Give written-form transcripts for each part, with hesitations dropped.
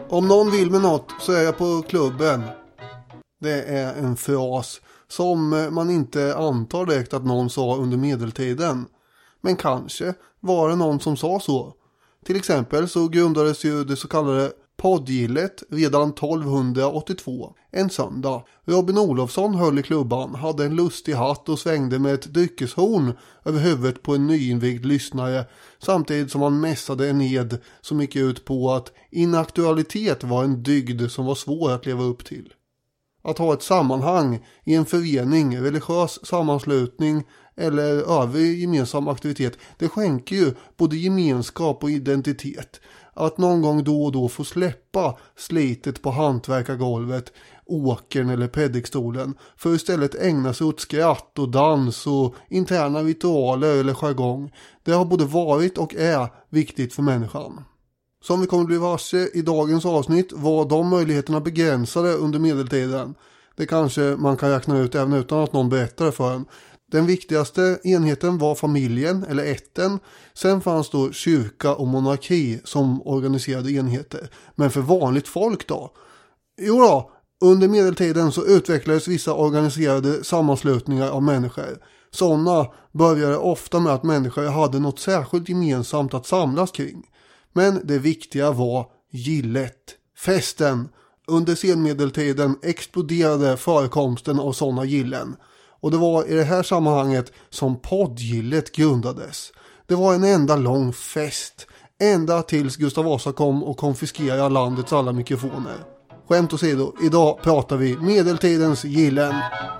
Om någon vill med något så är jag på klubben. Det är en fras som man inte antar direkt att någon sa under medeltiden. Men kanske var det någon som sa så. Till exempel så grundades ju det så kallade poddgillet redan 1282, en söndag. Robin Olofsson höll i klubban, hade en lustig hatt och svängde med ett dryckeshorn över huvudet på en nyinvigd lyssnare, samtidigt som han mässade en ed som gick ut på att inaktualitet var en dygd som var svår att leva upp till. Att ha ett sammanhang i en förening, religiös sammanslutning eller övrig gemensam aktivitet, det skänker ju både gemenskap och identitet. Att någon gång då och då få släppa slitet på hantverkargolvet, åkern eller predikstolen för istället ägna sig åt skratt och dans och interna ritualer eller jargong. Det har både varit och är viktigt för människan. Som vi kommer bli varse i dagens avsnitt var de möjligheterna begränsade under medeltiden. Det kanske man kan räkna ut även utan att någon berättar det för en. Den viktigaste enheten var familjen eller ätten. Sen fanns då kyrka och monarki som organiserade enheter. Men för vanligt folk då? Jo då, under medeltiden så utvecklades vissa organiserade sammanslutningar av människor. Sådana började ofta med att människor hade något särskilt gemensamt att samlas kring. Men det viktiga var gillet, festen. Under senmedeltiden exploderade förekomsten av sådana gillen. Och det var i det här sammanhanget som poddgillet grundades. Det var en enda lång fest. Ända tills Gustav Vasa kom och konfiskerade landets alla mikrofoner. Skämt åsido, idag pratar vi medeltidens gillen.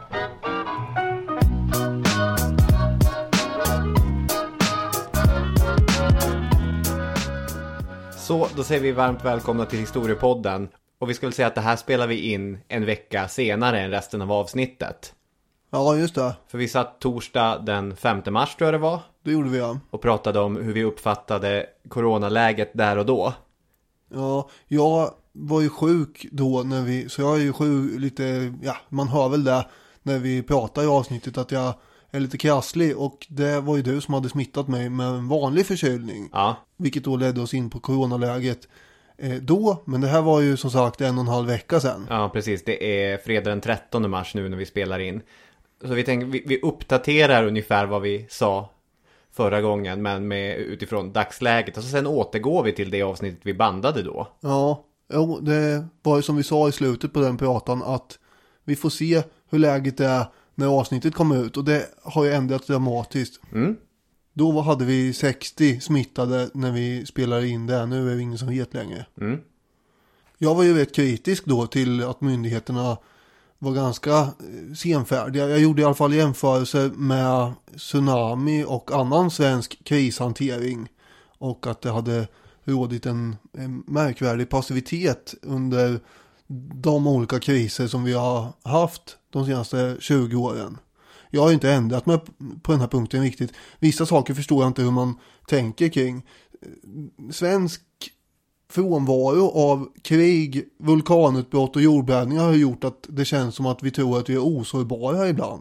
Så då säger vi varmt välkomna till Historiepodden. Och vi skulle säga att det här spelar vi in en vecka senare än resten av avsnittet. Ja, just det. För vi satt torsdag den 5 mars tror jag det var. Det gjorde vi, ja. Och pratade om hur vi uppfattade coronaläget där och då. Ja, jag var ju sjuk då så jag är ju sjuk lite, ja, man hör väl det när vi pratar i avsnittet att jag är lite krasslig, och det var ju du som hade smittat mig med en vanlig förkylning. Ja. Vilket då ledde oss in på coronaläget då, men det här var ju som sagt 1,5 vecka sedan. Ja, precis. Det är fredag den 13 mars nu när vi spelar in. Så vi tänker, vi uppdaterar ungefär vad vi sa förra gången, men utifrån dagsläget. Och så sen återgår vi till det avsnittet vi bandade då. Ja, det var ju som vi sa i slutet på den pratan att vi får se hur läget är när avsnittet kommer ut. Och det har ju ändrats dramatiskt. Mm. Då hade vi 60 smittade när vi spelade in det. Nu är det ingen som vet längre. Mm. Jag var ju rätt kritisk då till att myndigheterna var ganska senfärdiga. Jag gjorde i alla fall jämförelse med tsunami och annan svensk krishantering. Och att det hade rådit en märkvärdig passivitet under de olika kriser som vi har haft de senaste 20 åren. Jag har inte ändrat mig på den här punkten riktigt. Vissa saker förstår jag inte hur man tänker kring. Svensk frånvaro av krig, vulkanutbrott och jordbävningar har gjort att det känns som att vi tror att vi är osårbara ibland.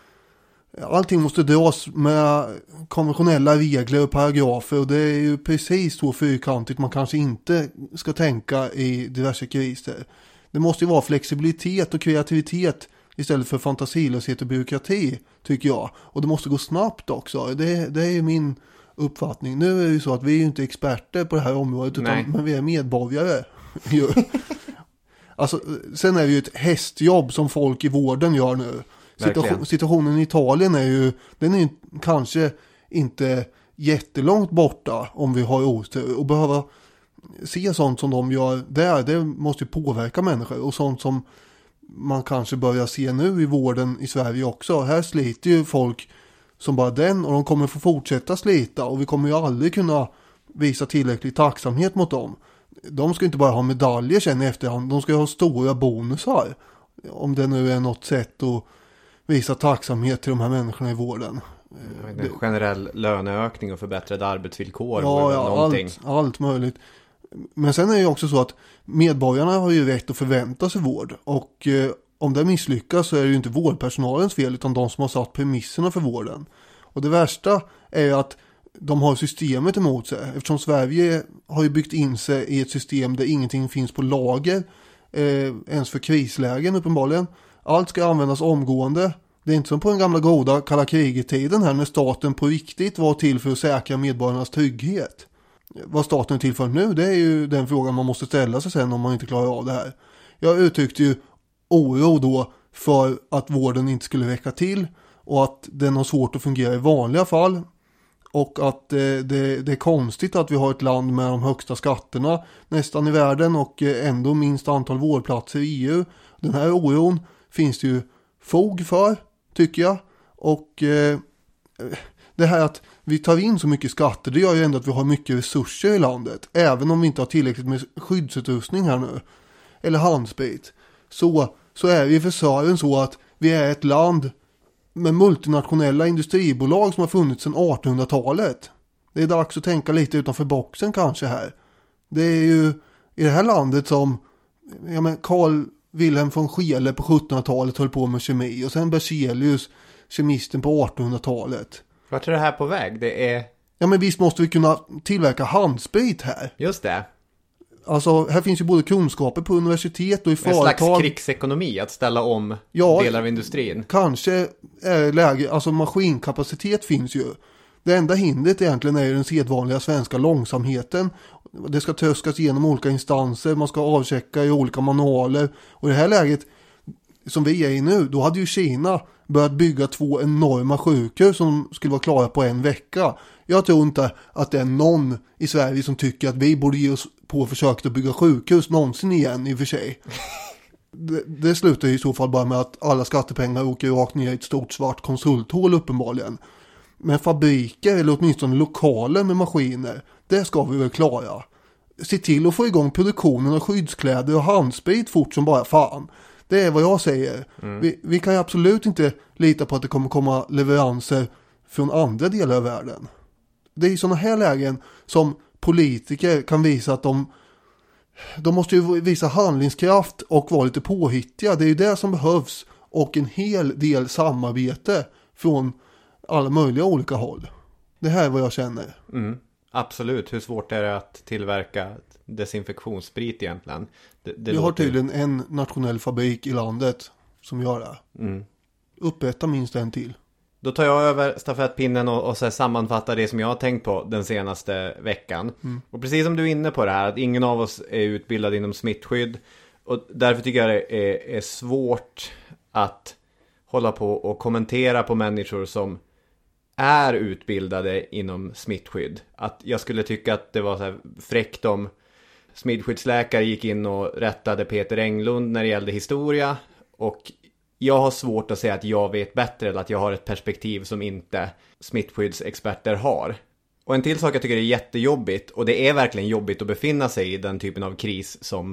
Allting måste dras med konventionella regler och paragrafer, och det är ju precis så fyrkantigt man kanske inte ska tänka i diverse kriser. Det måste ju vara flexibilitet och kreativitet istället för fantasilöshet och byråkrati, tycker jag. Och det måste gå snabbt också. Det är ju min uppfattning. Nu är det ju så att vi är ju inte experter på det här området, men vi är medborgare. Alltså, sen är det ju ett hästjobb som folk i vården gör nu. Situationen i Italien är ju kanske inte jättelångt borta om vi har otur, och behöva se sånt som de gör där, det måste ju påverka människor, och sånt som man kanske börjar se nu i vården i Sverige också. Här sliter ju folk som bara den, och de kommer få fortsätta slita, och vi kommer ju aldrig kunna visa tillräcklig tacksamhet mot dem. De ska inte bara ha medaljer sen i efterhand, de ska ha stora bonusar, om det nu är något sätt att visa tacksamhet till de här människorna i vården. En generell löneökning och förbättrade arbetsvillkor. Ja, allt möjligt. Men sen är det ju också så att medborgarna har ju rätt att förvänta sig vård, och om det misslyckas så är det ju inte vårdpersonalens fel utan de som har satt premisserna för vården. Och det värsta är ju att de har systemet emot sig. Eftersom Sverige har ju byggt in sig i ett system där ingenting finns på lager. Ens för krislägen uppenbarligen. Allt ska användas omgående. Det är inte som på den gamla goda kalla kriget-tiden här när staten på riktigt var till för att säkra medborgarnas trygghet. Vad staten är till för nu, det är ju den frågan man måste ställa sig sen om man inte klarar av det här. Jag uttryckte ju oro då för att vården inte skulle räcka till och att den har svårt att fungera i vanliga fall. Och att det är konstigt att vi har ett land med de högsta skatterna nästan i världen och ändå minst antal vårdplatser i EU. Den här oron finns det ju fog för, tycker jag. Och det här att vi tar in så mycket skatter, det gör ju ändå att vi har mycket resurser i landet. Även om vi inte har tillräckligt med skyddsutrustning här nu. Eller handsprit. Så är vi för Sören så att vi är ett land med multinationella industribolag som har funnits sedan 1800-talet. Det är dags att tänka lite utanför boxen kanske här. Det är ju i det här landet som Carl Wilhelm von Scheele på 1700-talet höll på med kemi. Och sen Berzelius, kemisten på 1800-talet. Vart är det här på väg? Det är... Ja, men visst måste vi kunna tillverka handsprit här. Just det. Alltså, här finns ju både kunskaper på universitet och i företag. En slags krigsekonomi att ställa om delar av industrin. Kanske är läge, alltså maskinkapacitet finns ju. Det enda hindret egentligen är ju den sedvanliga svenska långsamheten. Det ska tröskas igenom olika instanser, man ska avchecka i olika manualer. Och i det här läget som vi är i nu, då hade ju Kina börjat bygga 2 enorma sjukhus som skulle vara klara på en vecka. Jag tror inte att det är någon i Sverige som tycker att vi borde ge oss på försöket att bygga sjukhus någonsin igen i och för sig. Det slutar i så fall bara med att alla skattepengar åker rakt ner i ett stort svart konsulthål uppenbarligen. Men fabriker eller åtminstone lokaler med maskiner, det ska vi väl klara. Se till att få igång produktionen av skyddskläder och handsprit fort som bara fan. Det är vad jag säger. Vi kan ju absolut inte lita på att det kommer komma leveranser från andra delar av världen. Det är i sådana här lägen som politiker kan visa att de måste ju visa handlingskraft och vara lite påhittiga. Det är ju det som behövs. Och en hel del samarbete från alla möjliga olika håll. Det här är vad jag känner. Absolut. Hur svårt är det att tillverka desinfektionssprit egentligen? Vi har tydligen en nationell fabrik i landet som gör det. Upprätta minst en till. Då tar jag över stafettpinnen och så sammanfattar det som jag har tänkt på den senaste veckan. Och precis som du är inne på det här, att ingen av oss är utbildad inom smittskydd. Och därför tycker jag det är svårt att hålla på och kommentera på människor som är utbildade inom smittskydd. Att jag skulle tycka att det var så här fräckt om smittskyddsläkare gick in och rättade Peter Englund när det gällde historia. Och jag har svårt att säga att jag vet bättre eller att jag har ett perspektiv som inte smittskyddsexperter har. Och en till sak jag tycker är jättejobbigt, och det är verkligen jobbigt att befinna sig i den typen av kris som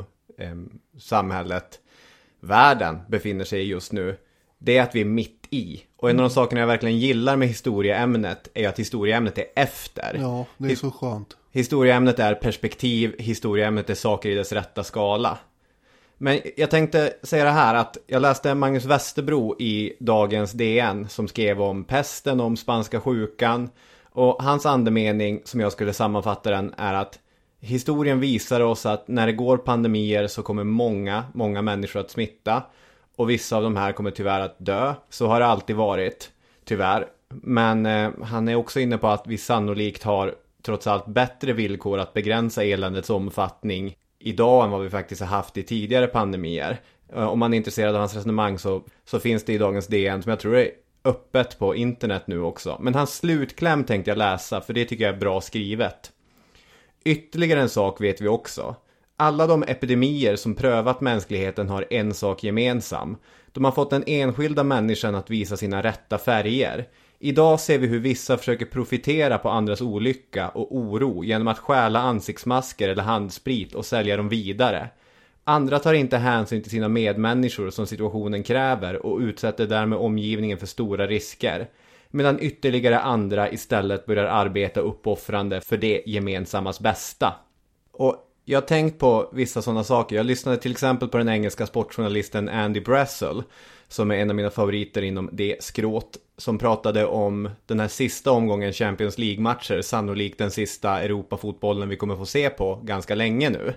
samhället, världen befinner sig i just nu, det är att vi är mitt i. Och en av de sakerna jag verkligen gillar med historieämnet är att historieämnet är efter. Ja, det är så skönt. Historieämnet är perspektiv, historieämnet är saker i dess rätta skala. Men jag tänkte säga det här att jag läste Magnus Westerbro i dagens DN som skrev om pesten, om spanska sjukan. Och hans andemening som jag skulle sammanfatta den är att historien visar oss att när det går pandemier så kommer många människor att smitta. Och vissa av de här kommer tyvärr att dö. Så har det alltid varit, tyvärr. Men han är också inne på att vi sannolikt har trots allt bättre villkor att begränsa eländets omfattning idag än vad vi faktiskt har haft i tidigare pandemier. Om man är intresserad av hans resonemang så finns det i dagens DN som jag tror är öppet på internet nu också. Men hans slutkläm tänkte jag läsa, för det tycker jag är bra skrivet. Ytterligare en sak vet vi också. Alla de epidemier som prövat mänskligheten har en sak gemensam. De har fått den enskilda människan att visa sina rätta färger. Idag ser vi hur vissa försöker profitera på andras olycka och oro genom att stjäla ansiktsmasker eller handsprit och sälja dem vidare. Andra tar inte hänsyn till sina medmänniskor som situationen kräver och utsätter därmed omgivningen för stora risker. Medan ytterligare andra istället börjar arbeta uppoffrande för det gemensammas bästa. Och Jag har tänkt på vissa sådana saker. Jag lyssnade till exempel på den engelska sportjournalisten Andy Brassel, som är en av mina favoriter inom det skråt, som pratade om den här sista omgången Champions League-matcher, sannolikt den sista Europafotbollen vi kommer få se på ganska länge nu.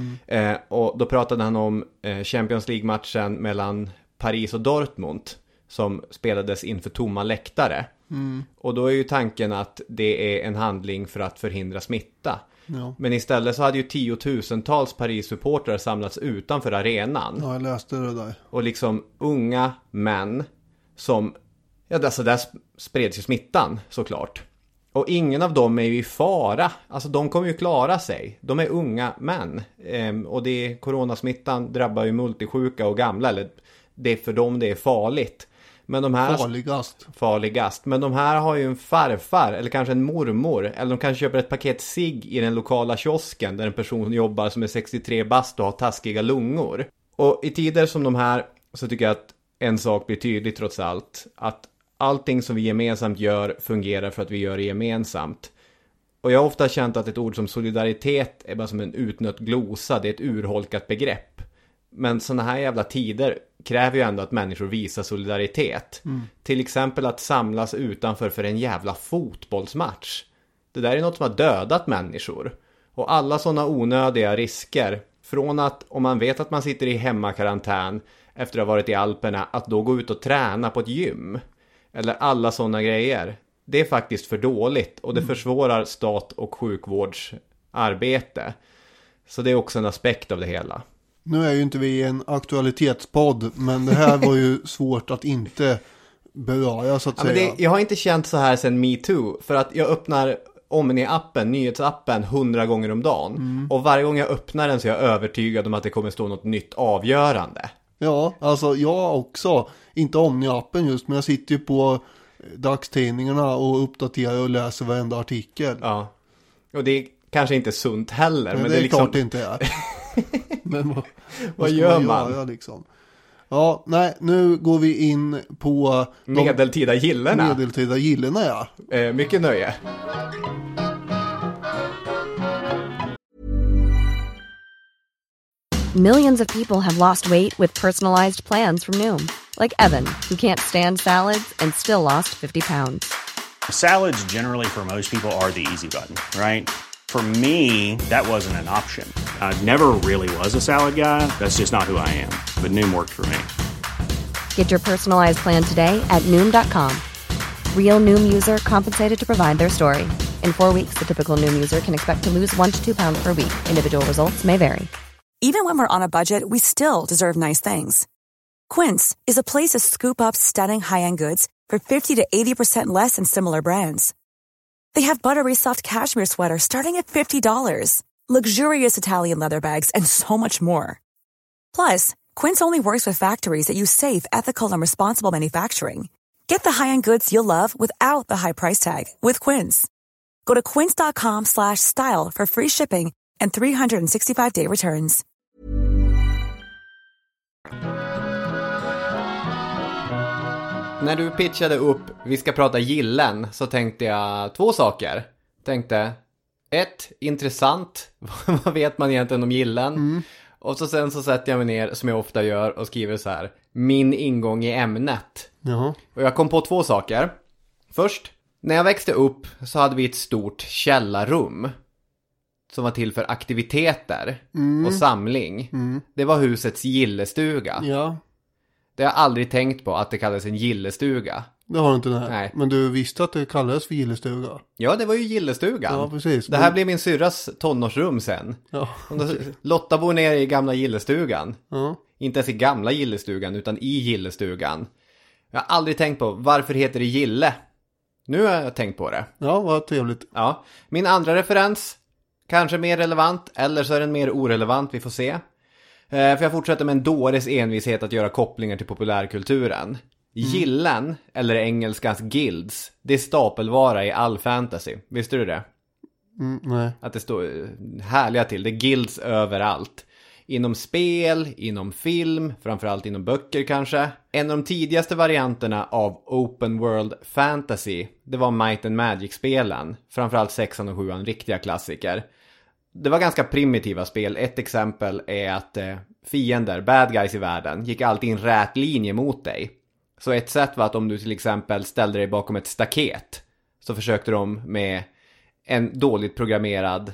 Och då pratade han om Champions League-matchen mellan Paris och Dortmund, som spelades inför tomma läktare. Och då är ju tanken att det är en handling för att förhindra smitta. Ja. Men istället så hade ju 10,000-tals Paris-supportrar samlats utanför arenan. Ja, jag läste det där. Och liksom unga män som... Ja, alltså där spreds ju smittan såklart. Och ingen av dem är ju i fara. Alltså de kommer ju klara sig. De är unga män. Och coronasmittan drabbar ju multisjuka och gamla. Eller det är för dem det är farligt. Men de här... Farligast. Men de här har ju en farfar eller kanske en mormor. Eller de kanske köper ett paket cigg i den lokala kiosken där en person jobbar som är 63 bast och har taskiga lungor. Och i tider som de här så tycker jag att en sak blir tydlig trots allt. Att allting som vi gemensamt gör fungerar för att vi gör det gemensamt. Och jag har ofta känt att ett ord som solidaritet är bara som en utnött glosa. Det är ett urholkat begrepp. Men såna här jävla tider kräver ju ändå att människor visar solidaritet. Till exempel att samlas utanför för en jävla fotbollsmatch. Det där är något som har dödat människor. Och alla såna onödiga risker, från att om man vet att man sitter i hemmakarantän efter att ha varit i Alperna, att då gå ut och träna på ett gym. Eller alla såna grejer. Det är faktiskt för dåligt och det försvårar stat- och sjukvårdsarbete. Så det är också en aspekt av det hela. Nu är ju inte vi en aktualitetspodd, men det här var ju svårt att inte beröra så att säga. Men jag har inte känt så här sedan MeToo, för att jag öppnar Omni-appen, nyhetsappen 100 gånger om dagen. Och varje gång jag öppnar den så är jag övertygad om att det kommer stå något nytt avgörande. Ja, alltså jag också. Inte Omni-appen just, men jag sitter ju på dagstidningarna och uppdaterar och läser varenda artikel. Ja, och det är kanske inte sunt heller. Men det är liksom... klart det inte är. Men vad gör man? Göra, liksom? Ja, nej, nu går vi in på medeltida gillena. Medeltida gillena, ja. Mycket nöje. Millions of people have lost weight with personalized plans from Noom. Like Evan, who can't stand salads and still lost 50 pounds. Salads generally for most people are the easy button, right? For me, that wasn't an option. I never really was a salad guy. That's just not who I am. But Noom worked for me. Get your personalized plan today at Noom.com. Real Noom user compensated to provide their story. In 4 weeks, the typical Noom user can expect to lose 1 to 2 pounds per week. Individual results may vary. Even when we're on a budget, we still deserve nice things. Quince is a place to scoop up stunning high-end goods for 50 to 80% less than similar brands. They have buttery soft cashmere sweaters starting at $50, luxurious Italian leather bags, and so much more. Plus, Quince only works with factories that use safe, ethical, and responsible manufacturing. Get the high-end goods you'll love without the high price tag with Quince. Go to quince.com/style for free shipping and 365-day returns. När du pitchade upp vi ska prata gillen så tänkte jag 2 saker. Tänkte 1, intressant. Vad vet man egentligen om gillen? Och sen så sätter jag mig ner som jag ofta gör och skriver så här: min ingång i ämnet. Jaha. Och jag kom på 2 saker. Först, när jag växte upp så hade vi ett stort källarrum som var till för aktiviteter och samling. Det var husets gillestuga. Ja. Det har jag aldrig tänkt på att det kallades en gillestuga. Det har du inte. Nej. Men du visste att det kallades för gillestuga? Ja, det var ju gillestugan. Ja, precis. Det här blev min syrras tonårsrum sen. Ja. Lotta bor nere i gamla gillestugan. Ja. Inte ens i gamla gillestugan utan i gillestugan. Jag har aldrig tänkt på varför heter det gille. Nu har jag tänkt på det. Ja, vad trevligt. Ja. Min andra referens, kanske mer relevant eller så är den mer orelevant, vi får se. För jag fortsätter med en dåres envishet att göra kopplingar till populärkulturen. Gillen, eller engelskans guilds, det är stapelvara i all fantasy. Visste du det? Nej. Att det står härliga till. Det är guilds överallt. Inom spel, inom film, framförallt inom böcker kanske. En av de tidigaste varianterna av open world fantasy, det var Might and Magic-spelen. Framförallt 6 och 7, riktiga klassiker. det var ganska primitiva spel. Ett exempel är att fiender, bad guys i världen, gick alltid i en rät linje mot dig. Så ett sätt var att om du till exempel ställde dig bakom ett staket, så försökte de med en dåligt programmerad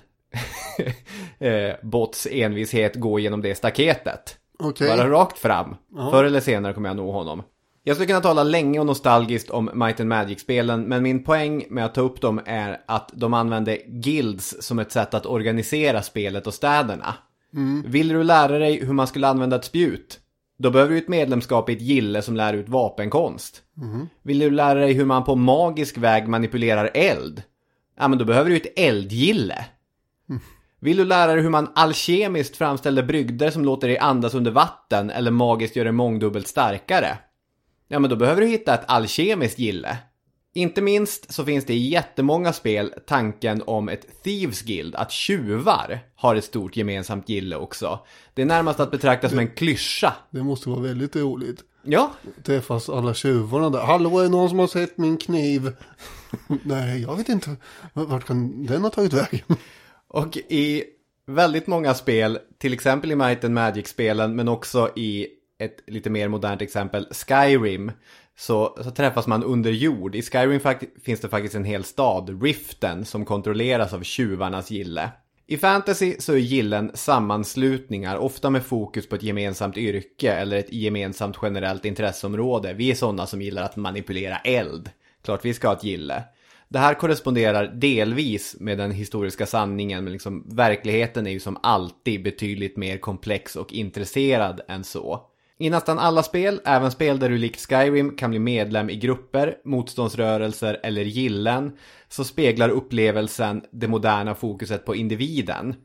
bots envishet gå igenom det staketet. Bara rakt fram. Förr eller senare kommer jag nå honom. Jag skulle kunna tala länge och nostalgiskt om Might and Magic-spelen, men min poäng med att ta upp dem är att de använde guilds som ett sätt att organisera spelet och städerna. Vill du lära dig hur man skulle använda ett spjut? Då behöver du ett medlemskap i ett gille som lär ut vapenkonst. Vill du lära dig hur man på magisk väg manipulerar eld? Ja, men då behöver du ett eldgille. Vill du lära dig hur man alkemiskt framställer brygder som låter dig andas under vatten eller magiskt gör dig mångdubbelt starkare? Ja, men då behöver du hitta ett alkemiskt gille. Inte minst så finns det i jättemånga spel tanken om ett Thieves Guild, att tjuvar har ett stort gemensamt gille också. Det är närmast att betrakta som en klyscha. Det måste vara väldigt roligt. Ja. Träffas alla tjuvarna där. Hallå, är det någon som har sett min kniv? Nej, jag vet inte. Vart kan den ha tagit vägen? Och i väldigt många spel, till exempel i Might and Magic-spelen, men också i ett lite mer modernt exempel, Skyrim, så träffas man under jord. I Skyrim finns det faktiskt en hel stad, Riften, som kontrolleras av tjuvarnas gille. I fantasy så är gillen sammanslutningar, ofta med fokus på ett gemensamt yrke eller ett gemensamt generellt intresseområde. Vi är sådana som gillar att manipulera eld. Klart vi ska ha ett gille. Det här korresponderar delvis med den historiska sanningen, men liksom, verkligheten är ju som alltid betydligt mer komplex och intresserad än så. I nästan alla spel, även spel där du likt Skyrim kan bli medlem i grupper, motståndsrörelser eller gillen, så speglar upplevelsen det moderna fokuset på individen.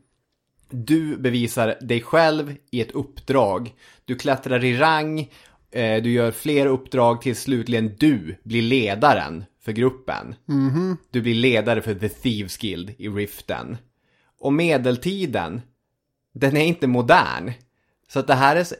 Du bevisar dig själv i ett uppdrag. Du klättrar i rang, du gör fler uppdrag till slutligen du blir ledaren för gruppen. Du blir ledare för The Thieves Guild i Riften. Och medeltiden, den är inte modern. Så att det här är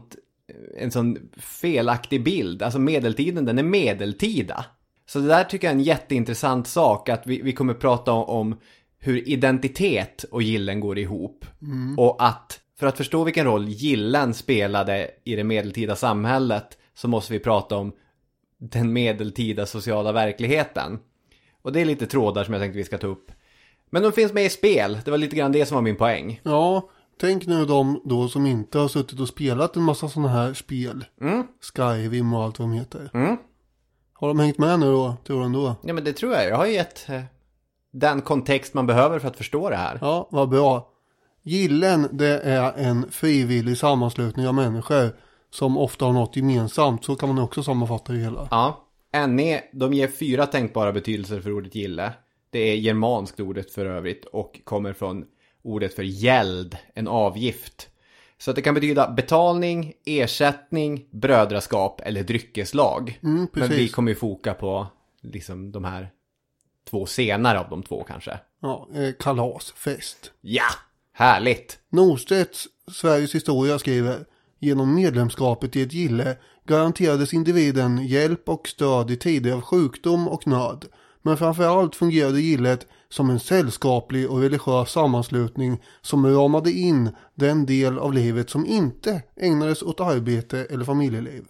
en sån felaktig bild. Alltså medeltiden, den är medeltida. Så det där tycker jag är en jätteintressant sak. Att vi kommer prata om hur identitet och gillen går ihop. Och att för att förstå vilken roll gillen spelade i det medeltida samhället, så måste vi prata om den medeltida sociala verkligheten. Och det är lite trådar som jag tänkte vi ska ta upp. Men de finns med i spel. Det var lite grann det som var min poäng. Ja, tänk nu de då som inte har suttit och spelat en massa sådana här spel. Skyrim och allt vad de heter. Har de hängt med nu då, tror du då? Ja, men det tror jag. Jag har ju gett den kontext man behöver för att förstå det här. Ja, vad bra. Gillen, det är en frivillig sammanslutning av människor som ofta har något gemensamt. Så kan man också sammanfatta det hela. Ja, NE, de ger 4 tänkbara betydelser för ordet gille. Det är germanskt ordet för övrigt och kommer från ordet för gäld, en avgift. Så att det kan betyda betalning, ersättning, brödraskap eller dryckeslag. Men vi kommer ju foka på liksom de här 2 senare av de 2 kanske. Ja, kalasfest. Ja, härligt. Norstedts Sveriges historia skriver: genom medlemskapet i ett gille garanterades individen hjälp och stöd i tider av sjukdom och nöd. Men framförallt fungerade gillet som en sällskaplig och religiös sammanslutning som ramade in den del av livet som inte ägnades åt arbete eller familjeliv.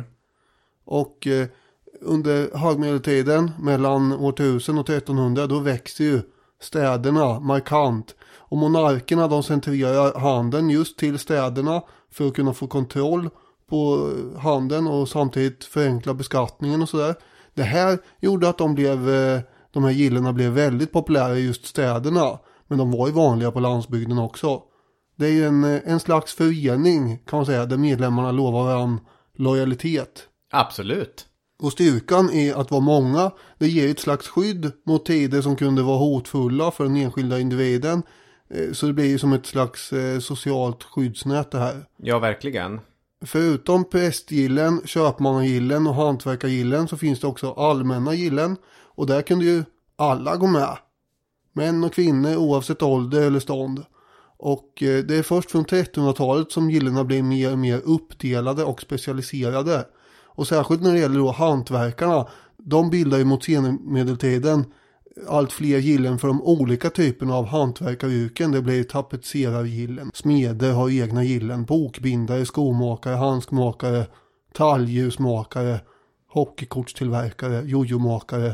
Och under högmedeltiden mellan år 1000 och 1300 då växer ju städerna markant. Och monarkerna de centrerar handeln just till städerna för att kunna få kontroll på handeln och samtidigt förenkla beskattningen och sådär. Det här gjorde att de här gillena blev väldigt populära i just städerna. Men de var ju vanliga på landsbygden också. Det är ju en slags förening kan man säga där medlemmarna lovar varandra lojalitet. Absolut. Och styrkan i att vara många, det ger ett slags skydd mot tider som kunde vara hotfulla för den enskilda individen. Så det blir ju som ett slags socialt skyddsnät det här. Ja, verkligen. Förutom prästgillen, köpmannagillen och hantverkargillen så finns det också allmänna gillen. Och där kunde ju alla gå med. Män och kvinnor oavsett ålder eller stånd. Och det är först från 1300-talet som gillena blir mer och mer uppdelade och specialiserade. Och särskilt när det gäller då hantverkarna. De bildar ju mot senmedeltiden allt fler gillen för de olika typerna av hantverkaryrken. Det blir tapetserargillen, smeder har egna gillen, bokbindare, skomakare, handskmakare, talljusmakare, hockeykortstillverkare, jojomakare,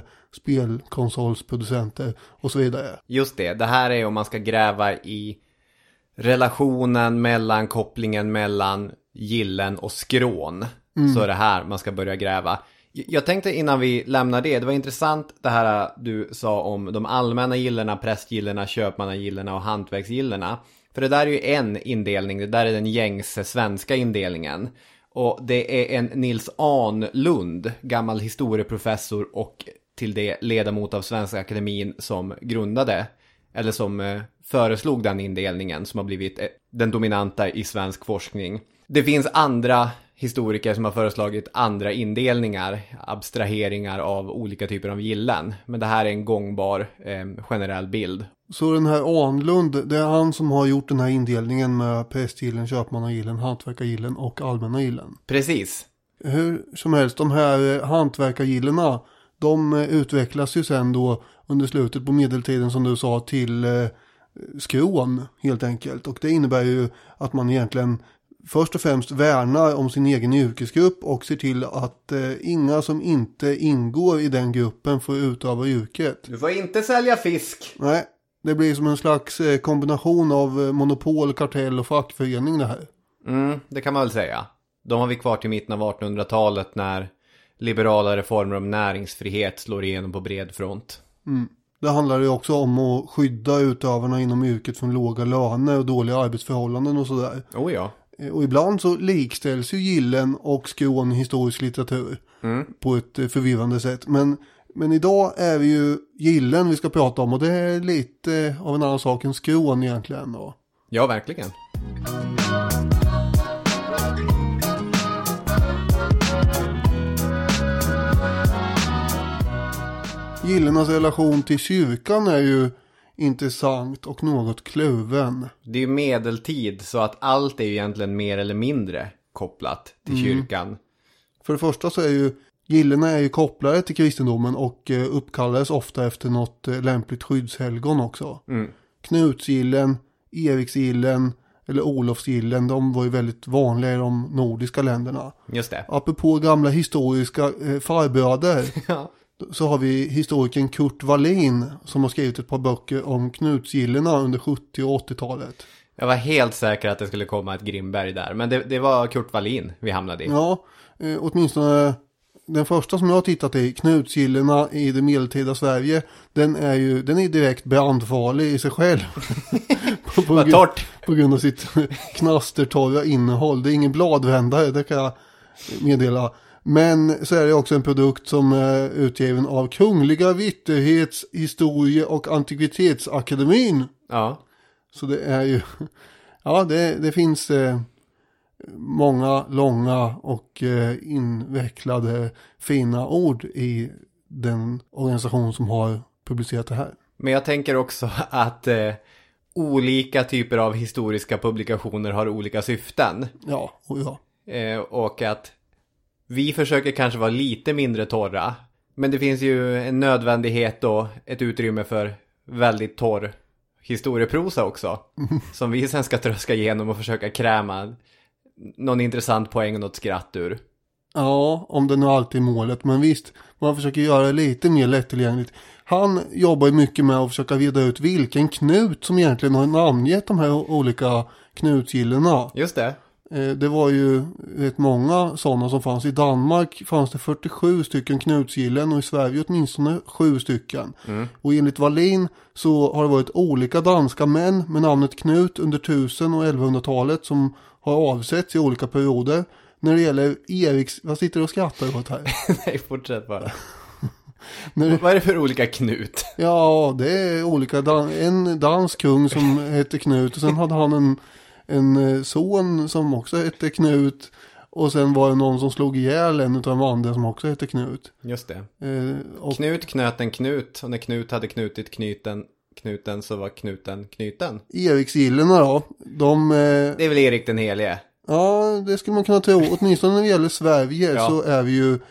spelkonsolsproducenter och så vidare. Just det här är om man ska gräva i relationen mellan, kopplingen mellan gillen och skrån. Så är det här man ska börja gräva. Jag tänkte innan vi lämnar det var intressant det här du sa om de allmänna gillena, prästgillena, köpmannagillena och hantverksgillena. För det där är ju en indelning, det där är den gängse svenska indelningen. Och det är en Nils Ahnlund, gammal historieprofessor och till det ledamot av Svenska Akademin som grundade, eller som föreslog den indelningen som har blivit den dominanta i svensk forskning. Det finns andra historiker som har föreslagit andra indelningar, abstraheringar av olika typer av gillen. Men det här är en gångbar generell bild. Så den här Ahnlund, det är han som har gjort den här indelningen med prästgillen, köpmannagillen, hantverkargillen och allmänna gillen. Precis. Hur som helst, de här hantverkargillena, de utvecklas ju sen då under slutet på medeltiden som du sa till skrån helt enkelt. Och det innebär ju att man egentligen först och främst värnar om sin egen yrkesgrupp och ser till att inga som inte ingår i den gruppen får utöva yrket. Du får inte sälja fisk. Nej, det blir som en slags kombination av monopol, kartell och fackförening det här. Det kan man väl säga. De har vi kvar till mitten av 1800-talet när liberala reformer om näringsfrihet slår igenom på bred front. Det handlar ju också om att skydda utövarna inom yrket från låga löner och dåliga arbetsförhållanden och sådär. Oh ja. Och ibland så likställs ju gillen och skrån i historisk litteratur på ett förvirrande sätt. Men idag är vi ju gillen vi ska prata om och det är lite av en annan sak än skrån egentligen då. Ja, verkligen. Gillernas relation till kyrkan är ju intressant och något kluven. Det är ju medeltid så att allt är ju egentligen mer eller mindre kopplat till kyrkan. För det första så är ju gillerna är ju kopplade till kristendomen och uppkallades ofta efter något lämpligt skyddshelgon också. Knutsgillen, Eriksgillen eller Olofsgillen, de var ju väldigt vanliga i de nordiska länderna. Just det. Apropå gamla historiska farbröder Ja. så har vi historikern Kurt Wallin som har skrivit ett par böcker om knutsgillena under 70- och 80-talet. Jag var helt säker att det skulle komma ett Grimberg där. Men det var Kurt Wallin vi hamnade i. Ja, åtminstone den första som jag har tittat i, knutsgillena i det medeltida Sverige, den är direkt brandfarlig i sig själv. Vad torrt. På grund av sitt knastertorra innehåll. Det är ingen bladvändare, det kan jag meddela. Men så är det också en produkt som är utgiven av Kungliga Vitterhets-, Historie- och Antikvitetsakademin. Ja. Så det är ju, ja det finns många långa och invecklade fina ord i den organisation som har publicerat det här. Men jag tänker också att olika typer av historiska publikationer har olika syften. Ja, och ja. Och att vi försöker kanske vara lite mindre torra. Men det finns ju en nödvändighet och ett utrymme för väldigt torr historieprosa också. Som vi sen ska tröska igenom och försöka kräma någon intressant poäng och något skratt ur. Ja, om det nu alltid är målet. Men visst, man försöker göra det lite mer lättillgängligt. Han jobbar ju mycket med att försöka reda ut vilken knut som egentligen har namngett de här olika knutsgillena. Just det. Det var ju rätt många sådana som fanns. I Danmark fanns det 47 stycken knutsgillen och i Sverige åtminstone 7 stycken. Och enligt Wallin så har det varit olika danska män med namnet Knut under 1000- och 1100-talet som har avsetts i olika perioder. När det gäller Eriks... Vad sitter du och skrattar åt här? Nej, fortsätt bara. Vad är det för olika Knut? Ja, det är olika... En dansk kung som heter Knut och sen hade han en son som också hette Knut. Och sen var det någon som slog ihjäl en av de andra som också hette Knut. Just det. Knut knöt en knut. Och när Knut hade knutit knuten så var knuten knyten. Eriksgillena då. Det är väl Erik den helige? Ja, det skulle man kunna tro. Åtminstone när det gäller Sverige så är vi ju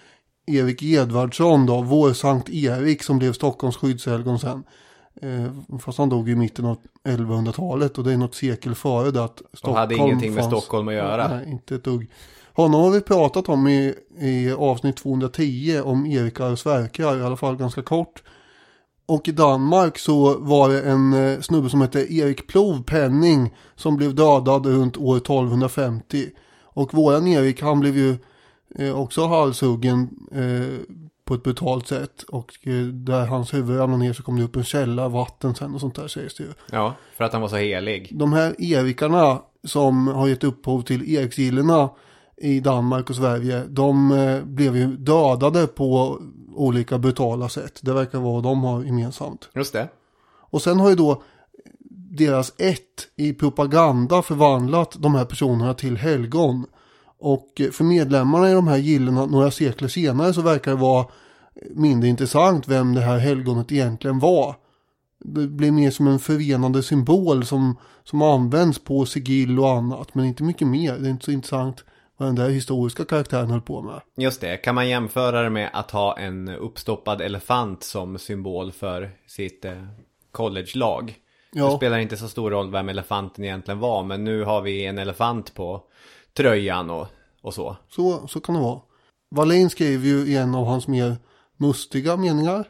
Erik Edvardsson då, vår Sankt Erik som blev Stockholms skyddshelgon sen. Fast han dog i mitten av 1100-talet och det är något sekel före det att Stockholm och hade ingenting med Stockholm att göra. Nej, inte ett dugg. Honom har vi pratat om i avsnitt 210 om Erik och Sverker, i alla fall ganska kort. Och i Danmark så var det en snubbe som hette Erik Plovpenning som blev dödad runt år 1250. Och våran Erik, han blev ju också halshuggen på ett brutalt sätt. Och där hans huvud ramlade ner så kom det upp en källa, vatten sen och sånt där sägs det ju. Ja, för att han var så helig. De här Erikarna som har gett upphov till Eriksgillena i Danmark och Sverige, de blev ju dödade på olika brutala sätt. Det verkar vara vad de har gemensamt. Just det. Och sen har ju då deras i propaganda förvandlat de här personerna till helgon. Och för medlemmarna i de här gillena några sekler senare så verkar det vara mindre intressant vem det här helgonet egentligen var. Det blir mer som en förenande symbol som används på sigill och annat, men inte mycket mer. Det är inte så intressant vad den där historiska karaktären höll på med. Just det, kan man jämföra det med att ha en uppstoppad elefant som symbol för sitt college-lag? Ja. Det spelar inte så stor roll vem elefanten egentligen var, men nu har vi en elefant på tröjan och så. Så kan det vara. Wallin skrev ju i en av hans mer mustiga meningar.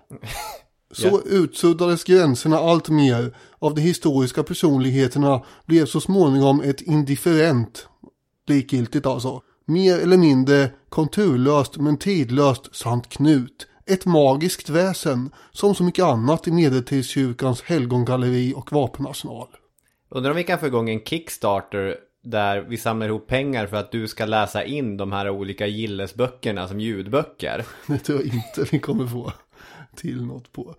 Så utsuddades gränserna allt mer av de historiska personligheterna blev så småningom ett indifferent, likgiltigt alltså, mer eller mindre konturlöst men tidlöst samt Knut. Ett magiskt väsen, som så mycket annat i medeltidskyrkans helgongalleri och vapenarsenal. Undrar om vi kan få igång en Kickstarter där vi samlar ihop pengar för att du ska läsa in de här olika gillesböckerna som ljudböcker. Det tror jag inte vi kommer få till något på.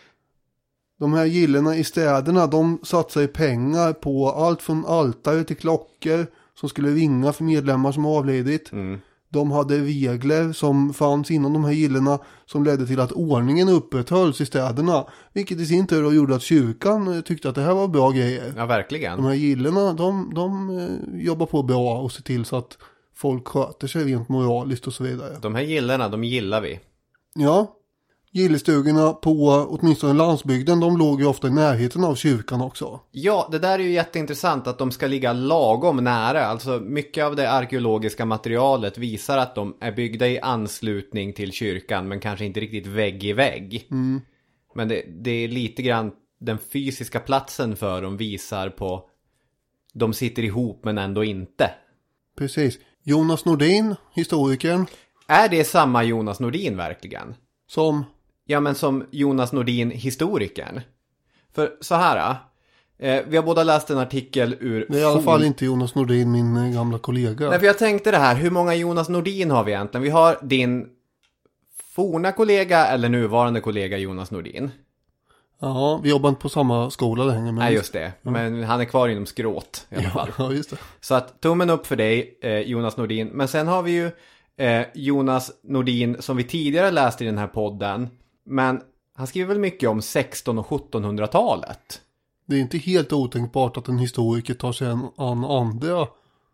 De här gillena i städerna, de satsar pengar på allt från altare till klockor som skulle ringa för medlemmar som avlidit. Mm. De hade regler som fanns inom de här gillena som ledde till att ordningen upprätthölls i städerna. Vilket i sin tur gjorde att kyrkan tyckte att det här var bra grejer. Ja, verkligen. De här gillena, de jobbar på bra och ser till så att folk sköter sig rent moraliskt och så vidare. De här gillena, de gillar vi. Ja, gillestugorna på åtminstone landsbygden, de låg ju ofta i närheten av kyrkan också. Ja, det där är ju jätteintressant att de ska ligga lagom nära. Alltså mycket av det arkeologiska materialet visar att de är byggda i anslutning till kyrkan, men kanske inte riktigt vägg i vägg. Mm. Men det är lite grann den fysiska platsen för dem visar på de sitter ihop men ändå inte. Precis. Jonas Nordin, historikern. Är det samma Jonas Nordin verkligen? Som? Ja, men som Jonas Nordin, historikern. För så här, vi har båda läst en artikel ur... Det är i alla fall inte Jonas Nordin, min gamla kollega. Nej, för jag tänkte det här, hur många Jonas Nordin har vi egentligen? Vi har din forna kollega eller nuvarande kollega Jonas Nordin. Ja, vi jobbar inte på samma skola längre. Men... Nej, just det. Men han är kvar inom skråt i alla fall. Ja, just det. Så att tummen upp för dig, Jonas Nordin. Men sen har vi ju Jonas Nordin som vi tidigare läste i den här podden. Men han skriver väl mycket om 1600- och 1700-talet. Det är inte helt otänkbart att en historiker tar sig an andra.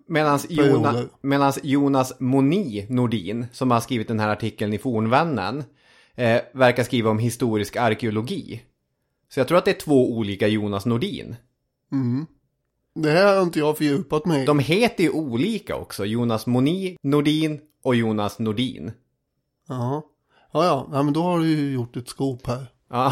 Medans Jonas Moni Nordin, som har skrivit den här artikeln i Fornvännen, verkar skriva om historisk arkeologi. Så jag tror att det är två olika Jonas Nordin. Mm. Det här har inte jag fördjupat mig. De heter ju olika också. Jonas Moni Nordin och Jonas Nordin. Ja, men då har du ju gjort ett skop här. Ja.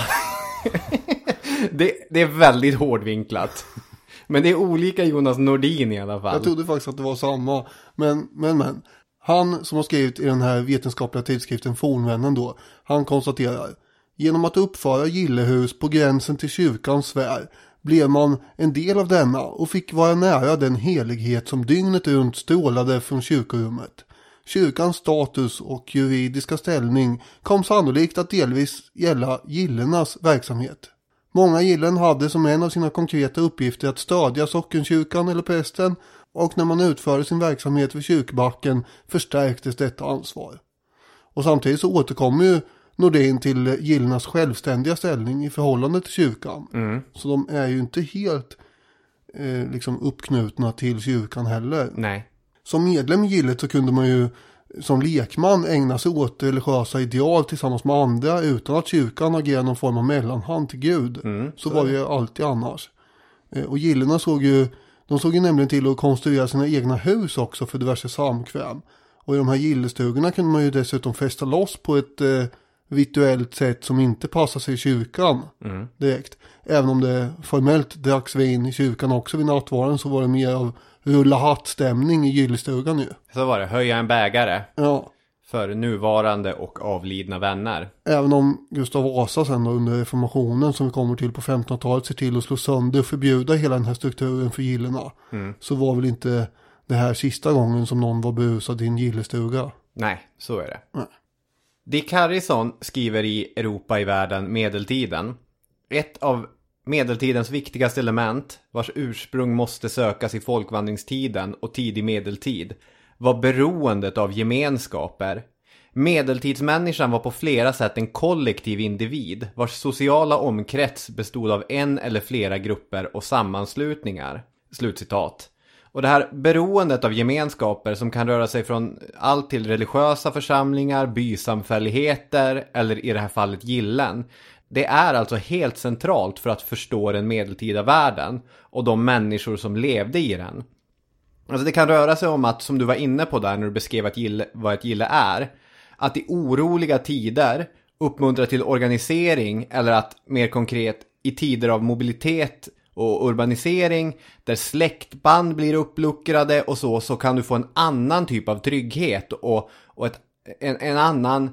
det är väldigt hårdvinklat. Men det är olika Jonas Nordin i alla fall. Jag trodde faktiskt att det var samma. Men. Han som har skrivit i den här vetenskapliga tidskriften Fornvännen då. Han konstaterar. Genom att uppföra gillehus på gränsen till kyrkans sfär blev man en del av denna och fick vara nära den helighet som dygnet runt strålade från kyrkorummet. Kyrkans status och juridiska ställning kom sannolikt att delvis gälla gillenas verksamhet. Många gillen hade som en av sina konkreta uppgifter att stödja sockenkyrkan eller prästen, och när man utförde sin verksamhet vid kyrkbacken förstärktes detta ansvar. Och samtidigt så återkommer ju Nordin till gillenas självständiga ställning i förhållande till kyrkan. Mm. Så de är ju inte helt liksom uppknutna till kyrkan heller. Nej. Som medlem i gillet så kunde man ju som lekman ägna sig åt religiösa ideal tillsammans med andra utan att kyrkan agerar någon form av mellanhand till Gud. Så var det ju alltid annars. Och gillena såg ju nämligen till att konstruera sina egna hus också för diverse samkväm. Och i de här gillestugorna kunde man ju dessutom fästa loss på ett rituellt sätt som inte passar sig i kyrkan direkt. Även om det formellt dracks vin i kyrkan också vid nattvarden, så var det mer av rulla hattstämning i gillestugan ju. Så var det, höja en bägare. Ja. För nuvarande och avlidna vänner. Även om Gustav Vasa sen då, under reformationen som vi kommer till på 1500-talet, ser till att slå sönder och förbjuda hela den här strukturen för gillena. Så var väl inte det här sista gången som någon var berusad i en gillestuga. Nej, så är det. Nej. Dick Harrison skriver i Europa i världen medeltiden. Ett av medeltidens viktigaste element, vars ursprung måste sökas i folkvandringstiden och tidig medeltid, var beroendet av gemenskaper. Medeltidsmänniskan var på flera sätt en kollektiv individ, vars sociala omkrets bestod av en eller flera grupper och sammanslutningar. Slutcitat. Och det här beroendet av gemenskaper som kan röra sig från allt till religiösa församlingar, bysamfälligheter eller i det här fallet gillen. Det är alltså helt centralt för att förstå den medeltida världen och de människor som levde i den. Alltså det kan röra sig om att, som du var inne på där när du beskrev vad ett gille är, att i oroliga tider uppmuntra till organisering, eller att mer konkret i tider av mobilitet och urbanisering där släktband blir uppluckrade och så kan du få en annan typ av trygghet och en annan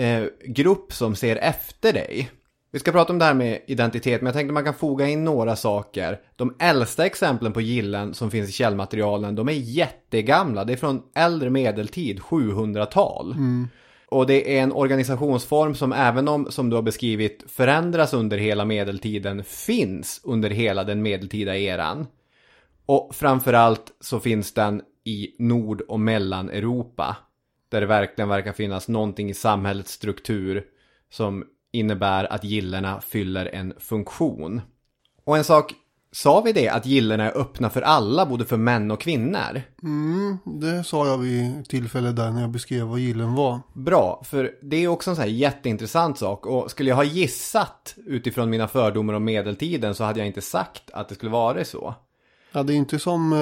grupp som ser efter dig. Vi ska prata om det här med identitet, men jag tänkte man kan foga in några saker. De äldsta exemplen på gillen som finns i källmaterialen, de är jättegamla. Det är från äldre medeltid, 700-tal. Och det är en organisationsform som, även om, som du har beskrivit, förändras under hela medeltiden, finns under hela den medeltida eran. Och framförallt så finns den i Nord- och Mellaneuropa, där det verkligen verkar finnas någonting i samhällets struktur som innebär att gillena fyller en funktion. Och en sak, sa vi det, att gillena är öppna för alla, både för män och kvinnor? Det sa jag vid tillfälle där när jag beskrev vad gillen var. Bra, för det är också en sån här jätteintressant sak. Och skulle jag ha gissat utifrån mina fördomar om medeltiden så hade jag inte sagt att det skulle vara så. Ja, det är inte som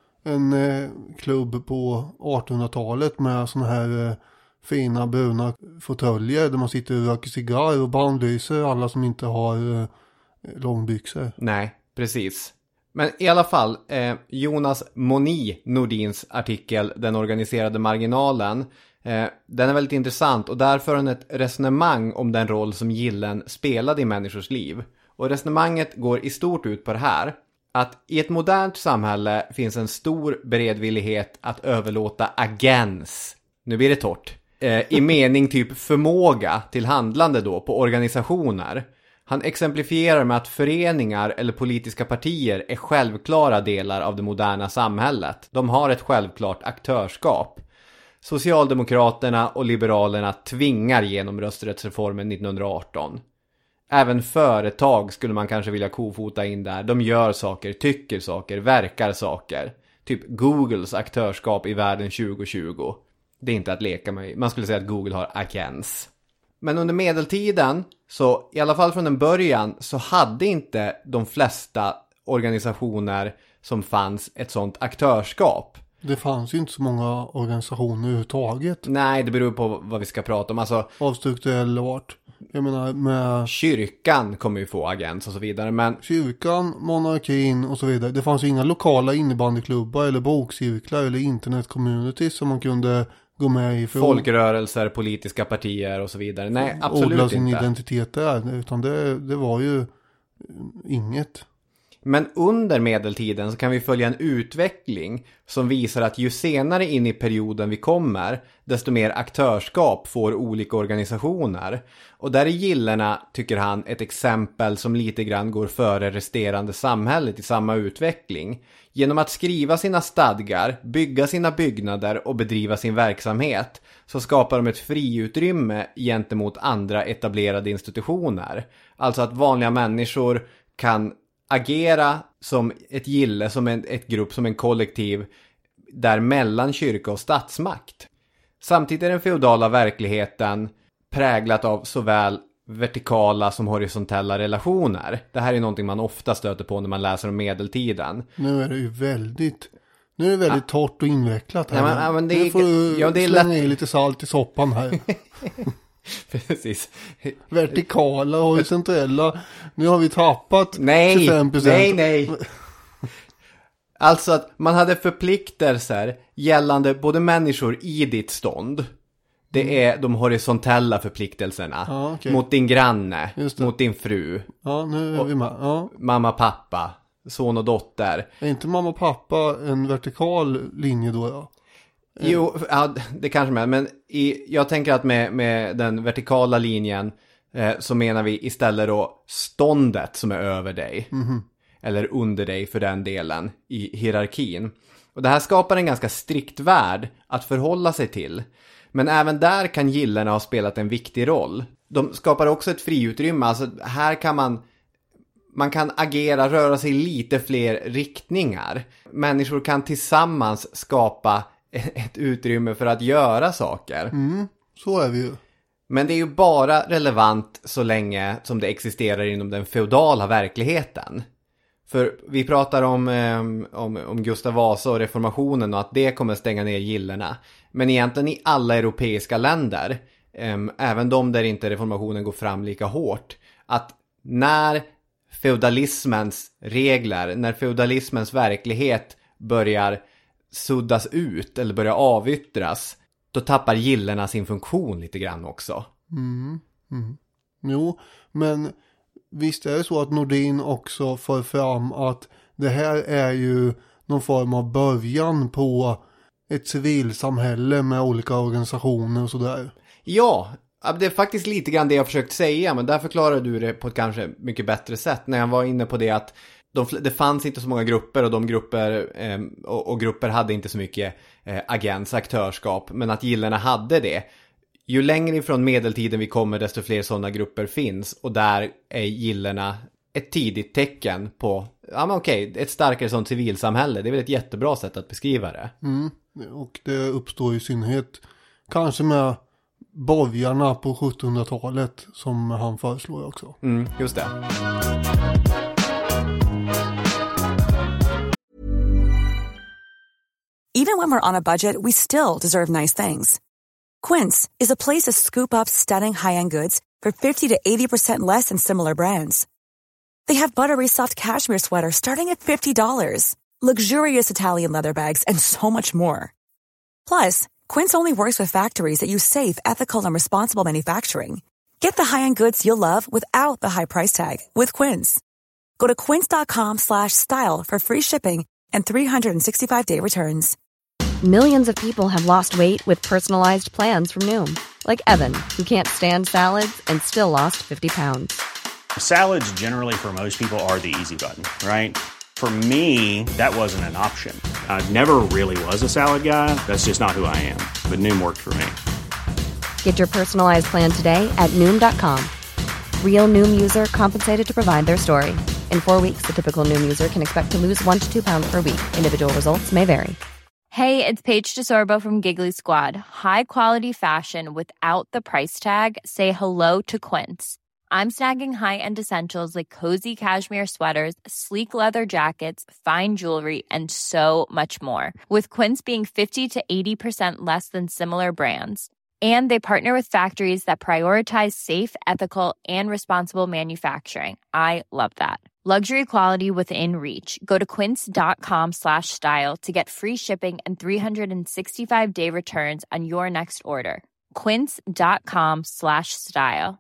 en klubb på 1800-talet med såna här fina bruna fåtöljer där man sitter och röker cigarr och bandlyser alla som inte har långbyxor. Nej, precis. Men i alla fall, Jonas Moni Nordins artikel Den organiserade marginalen, den är väldigt intressant, och där för han ett resonemang om den roll som gillen spelade i människors liv. Och resonemanget går i stort ut på det här: att i ett modernt samhälle finns en stor beredvillighet att överlåta agens, nu blir det torrt, i mening typ förmåga till handlande då på organisationer. Han exemplifierar med att föreningar eller politiska partier är självklara delar av det moderna samhället. De har ett självklart aktörskap. Socialdemokraterna och liberalerna tvingar genom rösträttsreformen 1918. Även företag skulle man kanske vilja kofota in där. De gör saker, tycker saker, verkar saker. Typ Googles aktörskap i världen 2020. Det är inte att leka med. Man skulle säga att Google har agens. Men under medeltiden, så i alla fall från en början, så hade inte de flesta organisationer som fanns ett sånt aktörskap. Det fanns ju inte så många organisationer överhuvudtaget. Nej, det beror på vad vi ska prata om. Alltså, av strukturell art. Jag menar med... Kyrkan kommer ju få agens och så vidare, men... Kyrkan, monarkin och så vidare. Det fanns ju inga lokala innebandyklubbar eller bokcirklar eller internetcommunities som man kunde gå med i. Folkrörelser, politiska partier och så vidare. Nej, absolut inte. Odla sin identitet där, utan det var ju inget. Men under medeltiden så kan vi följa en utveckling som visar att ju senare in i perioden vi kommer, desto mer aktörskap får olika organisationer. Och där är gillena, tycker han, ett exempel som lite grann går före resterande samhället i samma utveckling. Genom att skriva sina stadgar, bygga sina byggnader och bedriva sin verksamhet så skapar de ett friutrymme gentemot andra etablerade institutioner. Alltså att vanliga människor kan agera som ett gille, som ett grupp, som en kollektiv där mellan kyrka och statsmakt. Samtidigt är den feodala verkligheten präglat av såväl vertikala som horisontella relationer. Det här är någonting man ofta stöter på när man läser om medeltiden. Nu är det ju väldigt torrt och invecklat här. Men det nu får du slänga i lite salt i soppan här. Precis. Vertikala och horisontella. Nu har vi tappat 25%. Nej. Alltså att man hade förpliktelser gällande både människor i ditt stånd. Det är de horisontella förpliktelserna. Mot din granne, mot din fru. Ja, nu är vi med. Ja. Mamma, pappa, son och dotter. Är inte mamma och pappa en vertikal linje då? Ja? Jo, ja, det kanske med. Men jag tänker att med den vertikala linjen så menar vi istället då ståndet som är över dig. Eller under dig för den delen i hierarkin. Och det här skapar en ganska strikt värld att förhålla sig till. Men även där kan gillena ha spelat en viktig roll. De skapar också ett friutrymme. Alltså här kan man kan agera, röra sig i lite fler riktningar. Människor kan tillsammans skapa ett utrymme för att göra saker. Så är vi ju. Men det är ju bara relevant så länge som det existerar inom den feodala verkligheten. För vi pratar om Gustav Vasa och reformationen och att det kommer stänga ner gillena. Men egentligen i alla europeiska länder, även de där inte reformationen går fram lika hårt, att när feudalismens regler, när feudalismens verklighet börjar suddas ut eller börjar avyttras, då tappar gillena sin funktion lite grann också. Jo, men visst är det så att Nordin också för fram att det här är ju någon form av början på ett civilsamhälle med olika organisationer och sådär. Ja, det är faktiskt lite grann det jag försökt säga, men där förklarar du det på ett kanske mycket bättre sätt när jag var inne på det att det fanns inte så många grupper och de grupper och grupper hade inte så mycket aktörskap, men att gillena hade det. Ju längre ifrån medeltiden vi kommer desto fler sådana grupper finns och där är gillena ett tidigt tecken på ett starkare sånt civilsamhälle. Det är väl ett jättebra sätt att beskriva det. Och det uppstår i synnerhet kanske med borgarna på 1700-talet som han föreslår också. Just det. Even when we're on a budget, we still deserve nice things. Quince is a place to scoop up stunning high-end goods for 50 to 80% less than similar brands. They have buttery soft cashmere sweaters starting at $50, luxurious Italian leather bags, and so much more. Plus, Quince only works with factories that use safe, ethical, and responsible manufacturing. Get the high-end goods you'll love without the high price tag with Quince. Go to quince.com/style for free shipping and 365-day returns. Millions of people have lost weight with personalized plans from Noom. Like Evan, who can't stand salads and still lost 50 pounds. Salads generally for most people are the easy button, right? For me, that wasn't an option. I never really was a salad guy. That's just not who I am. But Noom worked for me. Get your personalized plan today at Noom.com. Real Noom user compensated to provide their story. In 4 weeks, the typical Noom user can expect to lose 1 to 2 pounds per week. Individual results may vary. Hey, it's Paige DeSorbo from Giggly Squad. High quality fashion without the price tag. Say hello to Quince. I'm snagging high-end essentials like cozy cashmere sweaters, sleek leather jackets, fine jewelry, and so much more. With Quince being 50 to 80% less than similar brands. And they partner with factories that prioritize safe, ethical, and responsible manufacturing. I love that. Luxury quality within reach. Go to quince.com/style to get free shipping and 365-day returns on your next order. Quince.com/style.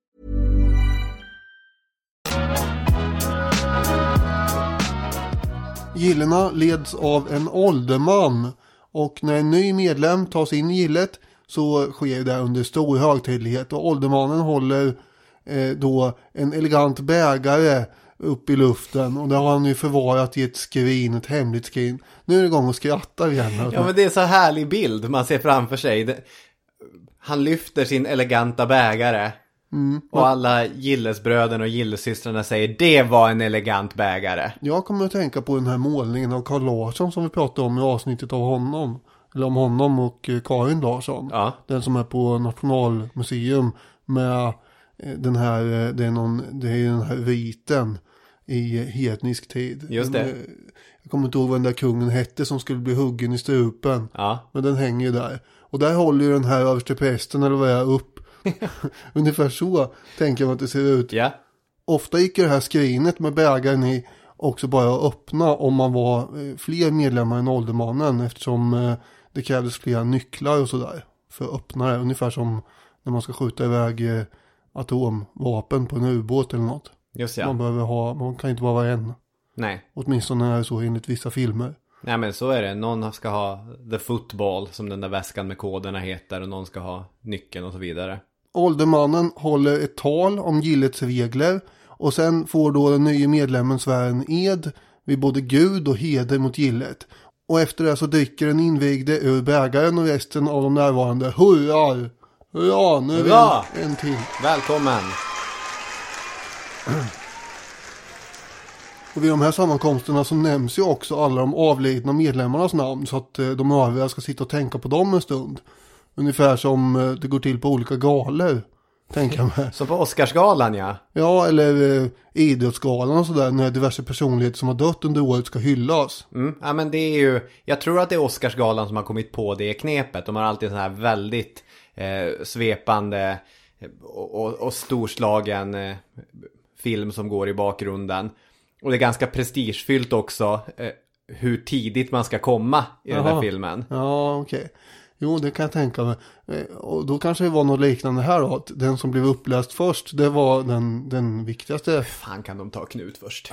Gillena leds av en ålderman och när en ny medlem tas in i gillet så sker det under stor högtidlighet och åldermannen håller då en elegant bägare upp i luften och det har han ju förvarat i ett skrin, ett hemligt skrin. Nu är det igång och skrattar igen. Ja, men det är så härlig bild man ser framför sig. Han lyfter sin eleganta bägare och alla gillesbröden och gillesystrarna säger det var en elegant bägare. Jag kommer att tänka på den här målningen av Carl Larsson som vi pratade om i avsnittet av honom. Eller om honom och Karin Larsson. Ja. Den som är på Nationalmuseum med den här, det är den här riten i hednisk tid. Just det. Jag kommer inte ihåg vad den där kungen hette som skulle bli huggen i strupen. Ja. Men den hänger ju där. Och där håller ju den här översteprästen eller vad det är upp. Ungefär så tänker jag att det ser ut. Ja. Ofta gick det här skrinet med bägaren i också bara att öppna om man var fler medlemmar än åldermannen. Eftersom det krävdes flera nycklar och sådär för att öppna det. Ungefär som när man ska skjuta iväg atomvapen på en ubåt eller något. Just ja. Man kan inte bara vara en. Nej. Åtminstone är det så enligt vissa filmer. Nej, men så är det. Någon ska ha the football som den där väskan med koderna heter. Och någon ska ha nyckeln och så vidare. Åldermannen håller ett tal om gillets regler. Och sen får då den nya medlemmen svära en ed vid både Gud och heder mot gillet. Och efter det så dricker den invigde ur bägaren och resten av de närvarande hurrar. Hurra, nu är det en till. Välkommen! Och vid de här sammankomsterna så nämns ju också alla de avlidna medlemmarnas namn så att de övriga ska sitta och tänka på dem en stund. Ungefär som det går till på olika galor, tänker jag mig. Som på Oscarsgalan, ja. Ja, eller idrottsgalan och sådär när diverse personligheter som har dött under året ska hyllas. Ja, men det är ju, jag tror att det är Oscarsgalan som har kommit på det knepet. De har alltid en sån här väldigt svepande och storslagen film som går i bakgrunden. Och det är ganska prestigefyllt också hur tidigt man ska komma i den här filmen. Ja, okej. Jo, det kan jag tänka mig. Och då kanske det var något liknande här då. Att den som blev uppläst först, det var den viktigaste. Fan, kan de ta Knut först?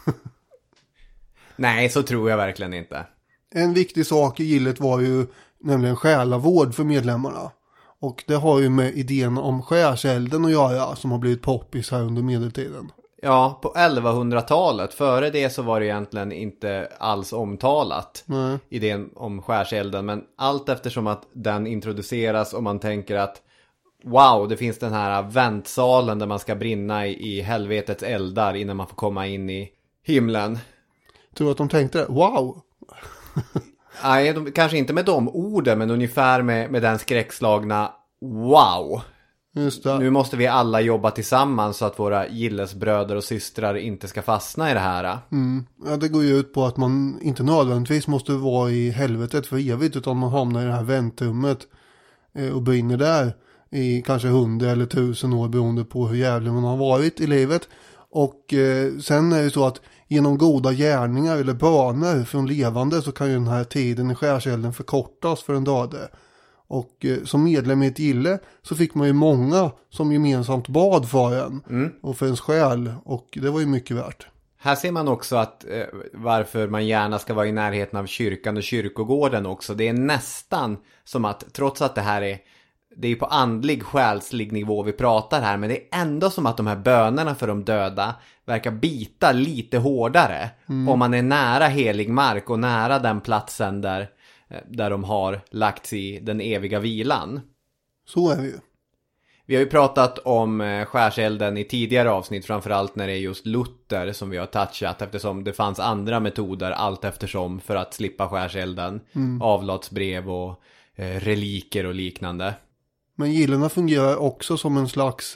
Nej, så tror jag verkligen inte. En viktig sak i gillet var ju nämligen själavård för medlemmarna. Och det har ju med idén om skärselden att göra som har blivit poppis här under medeltiden. Ja, på 1100-talet. Före det så var det egentligen inte alls omtalat. Nej. Idén om skärselden. Men allt eftersom att den introduceras och man tänker att wow, det finns den här väntsalen där man ska brinna i helvetets eldar innan man får komma in i himlen. Tror du att de tänkte det? Wow! Nej, kanske inte med de orden, men ungefär med den skräckslagna wow. Just det. Nu måste vi alla jobba tillsammans så att våra gillesbröder och systrar inte ska fastna i det här. Ja, det går ju ut på att man inte nödvändigtvis måste vara i helvetet för evigt utan man hamnar i det här väntrummet och brinner där i kanske 100 eller 1000 år beroende på hur jävlig man har varit i livet. Och sen är det så att genom goda gärningar eller böner från levande så kan ju den här tiden i skärselden förkortas för en döde. Och som medlem i ett gille så fick man ju många som gemensamt bad för en och för ens själ. Och det var ju mycket värt. Här ser man också att varför man gärna ska vara i närheten av kyrkan och kyrkogården också. Det är nästan som att, trots att det är på andlig, själslig nivå vi pratar här, men det är ändå som att de här bönerna för de döda verkar bita lite hårdare om man är nära helig mark och nära den platsen där de har lagts i den eviga vilan. Så är det ju. Vi har ju pratat om skärselden i tidigare avsnitt, framförallt när det är just Luther som vi har touchat, eftersom det fanns andra metoder allt eftersom för att slippa skärselden. Avlatsbrev och reliker och liknande. Men gillena fungerar också som en slags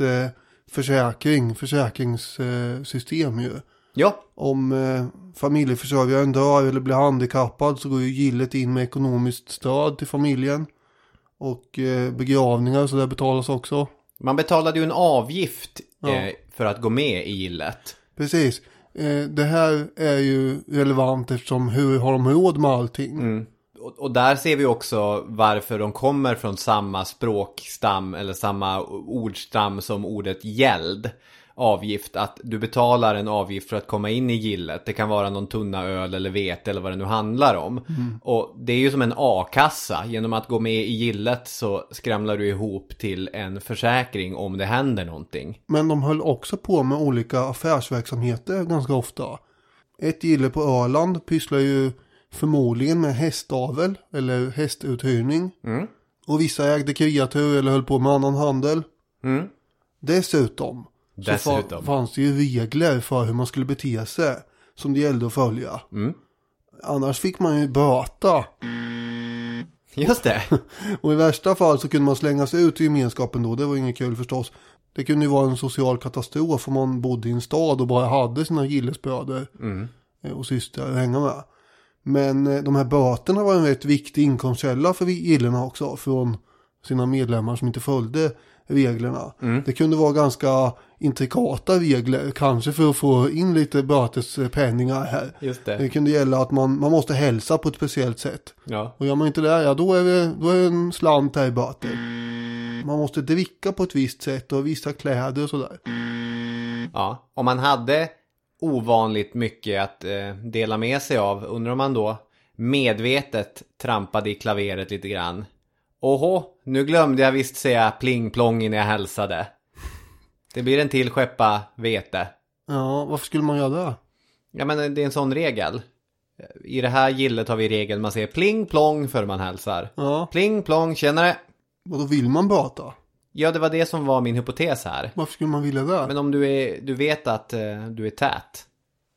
försäkringssystem ju. Ja. Om familjeförsörjaren dör eller blir handikappad så går ju gillet in med ekonomiskt stöd till familjen. Och begravningar så där betalas också. Man betalade ju en avgift för att gå med i gillet. Precis. Det här är ju relevant eftersom hur har de råd med allting? Och där ser vi också varför de kommer från samma språkstam eller samma ordstam som ordet gäld. Avgift, att du betalar en avgift för att komma in i gillet. Det kan vara någon tunna öl eller vete eller vad det nu handlar om. Och det är ju som en a-kassa. Genom att gå med i gillet så skramlar du ihop till en försäkring om det händer någonting. Men de höll också på med olika affärsverksamheter ganska ofta. Ett gille på Öland pysslar ju förmodligen med hästavel eller hästuthyrning. Och vissa ägde kreatur eller höll på med annan handel. Dessutom så fanns det ju regler för hur man skulle bete sig som det gällde att följa. Annars fick man ju böta. Just det. Och i värsta fall så kunde man slängas ut i gemenskapen då. Det var inget kul förstås. Det kunde ju vara en social katastrof om man bodde i en stad och bara hade sina gillesbröder och systrar att hänga med. Men de här böterna var en rätt viktig inkomstkälla för gillena också. Från sina medlemmar som inte följde reglerna. Det kunde vara ganska intrikata regler. Kanske för att få in lite bötespenningar här. Just det. Det kunde gälla att man måste hälsa på ett speciellt sätt. Ja. Och gör man inte det, ja, då är det en slant här i böter. Man måste dricka på ett visst sätt och vissa kläder och sådär. Ja, om man hade ovanligt mycket att dela med sig av, undrar om man då medvetet trampade i klaveret lite grann. Åhå, nu glömde jag visst säga pling plong innan jag hälsade. Det blir en till skeppa vete. Ja, varför skulle man göra det? Ja, men det är en sån regel. I det här gillet har vi regeln man säger pling plong för man hälsar. Ja. Pling plong, tjenare. Och då vill man böta. Ja, det var det som var min hypotes här. Varför skulle man vilja det? Men om du vet att du är tät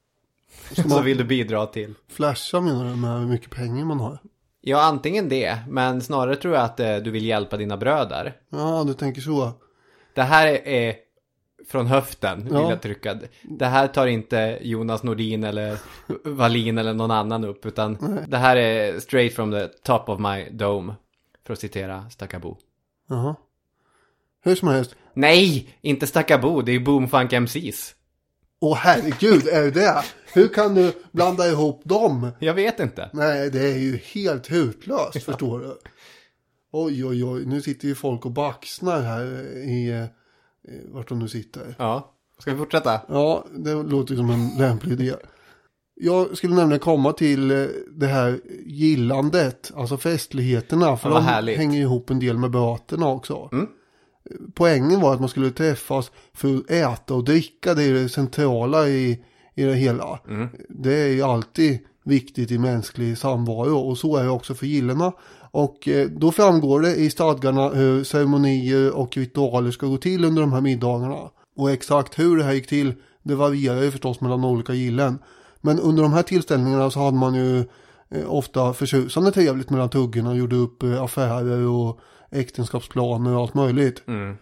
så vill du bidra till. Flasha menar du med hur mycket pengar man har? Ja, antingen det. Men snarare tror jag att du vill hjälpa dina bröder. Ja, du tänker så. Det här är från höften, vill jag trycka. Det här tar inte Jonas Nordin eller Wallin eller någon annan upp. Utan det här är straight from the top of my dome. För att citera Stackabo. Jaha. Hur som helst. Nej, inte Stackabo. Det är Boomfunk MCs. Åh herregud, är det? Hur kan du blanda ihop dem? Jag vet inte. Nej, det är ju helt hutlöst, förstår du. Oj, nu sitter ju folk och baxnar här i vart de nu sitter. Ja, ska vi fortsätta? Ja, det låter som en lämplig idé. Jag skulle nämligen komma till det här gillandet, alltså festligheterna. För de hänger ihop en del med böterna också. Poängen var att man skulle träffas för att äta och dricka. Det är det centrala i det hela. Det är ju alltid viktigt i mänsklig samvaro. Och så är det också för gillena. Och då framgår det i stadgarna hur ceremonier och ritualer ska gå till under de här middagarna. Och exakt hur det här gick till, det varierar ju förstås mellan olika gillen. Men under de här tillställningarna så hade man ju ofta förtjusande trevligt mellan tuggarna och gjorde upp affärer och äktenskapsplaner och allt möjligt.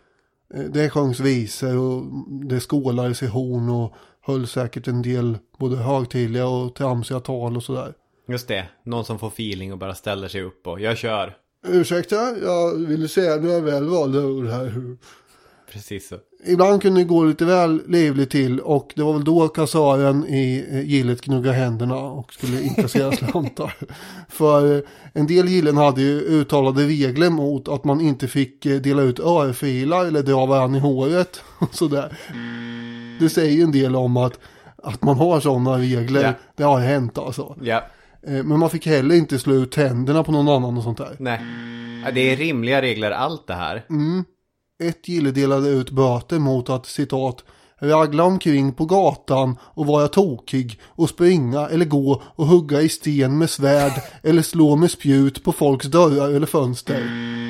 Det sjöngs visor och det skålades i horn och höll säkert en del både högtidliga och tramsiga tal och sådär. Just det, någon som får feeling och bara ställer sig upp och jag kör. Ursäkta, jag ville säga några väl valda ord här. Precis så. Ibland kunde det gå lite väl livligt till och det var väl då kassören i gillet gnuggade händerna och skulle inkassera slantar. För en del gillen hade ju uttalade regler mot att man inte fick dela ut örfilar eller dra varandra i håret och sådär. Det säger ju en del om att man har sådana regler. Yeah. Det har hänt alltså. Yeah. Men man fick heller inte slå ut tänderna på någon annan och sånt där. Nej, det är rimliga regler allt det här. Ett gille delade ut böter mot att, citat, ragla omkring på gatan och vara tokig och springa eller gå och hugga i sten med svärd eller slå med spjut på folks dörrar eller fönster.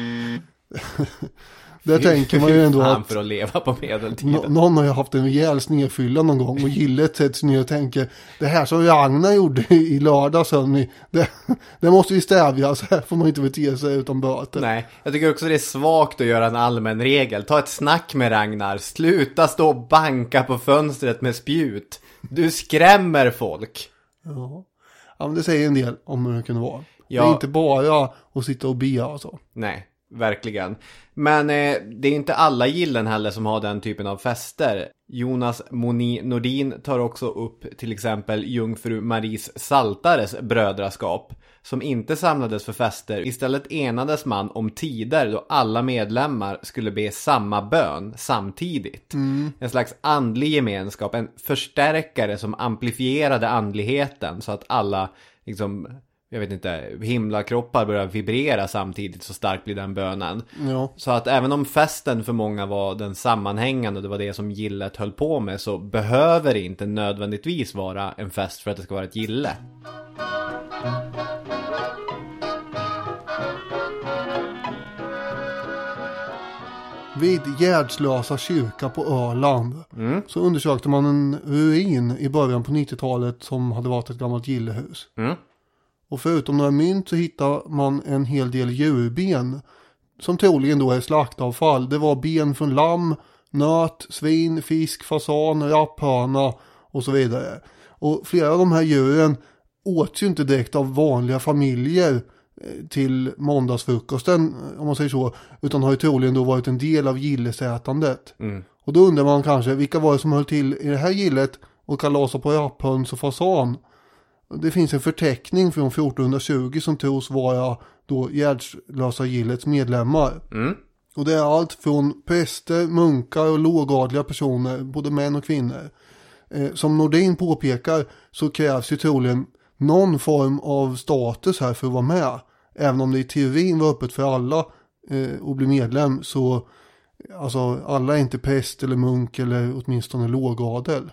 Där tänker man ju ändå att för att leva på medeltiden. Någon har ju haft en rejäl snedfylla någon gång och gillet sätts ner och tänker det här som Ragnar gjorde i lördags det måste vi stävja, så här får man inte bete sig utan böter. Nej, jag tycker också det är svagt att göra en allmän regel. Ta ett snack med Ragnar, sluta stå och banka på fönstret med spjut. Du skrämmer folk. Ja, men det säger en del om hur det kunde vara. Ja. Det är inte bara att sitta och bia och så. Nej, verkligen. Men det är inte alla gillen heller som har den typen av fester. Jonas Nordin tar också upp till exempel Jungfru Maries Saltares brödraskap, som inte samlades för fester. Istället enades man om tider då alla medlemmar skulle be samma bön samtidigt. En slags andlig gemenskap, en förstärkare som amplifierade andligheten så att alla liksom, jag vet inte, himlakroppar börjar vibrera samtidigt, så starkt blir den bönen. Ja. Så att även om festen för många var den sammanhängande, det var det som gillet höll på med, så behöver det inte nödvändigtvis vara en fest för att det ska vara ett gille. Vid Gärdslösa kyrka på Öland så undersökte man en ruin i början på 90-talet som hade varit ett gammalt gillehus. Och förutom några mynt så hittar man en hel del djurben som troligen då är slaktavfall. Det var ben från lamm, nöt, svin, fisk, fasan, rapphörna och så vidare. Och flera av de här djuren åts ju inte direkt av vanliga familjer till måndagsfrukosten, om man säger så, utan har ju troligen då varit en del av gillesätandet. Och då undrar man kanske, vilka var det som höll till i det här gillet och kalasa på rapphöns och fasan? Det finns en förteckning från 1420 som tros vara då gärdslösa gillets medlemmar. Och det är allt från präster, munkar och lågadliga personer, både män och kvinnor. Som Nordin påpekar så krävs ju troligen någon form av status här för att vara med. Även om det i teorin var öppet för alla att bli medlem, så alltså alla är inte präst eller munk eller åtminstone lågadel.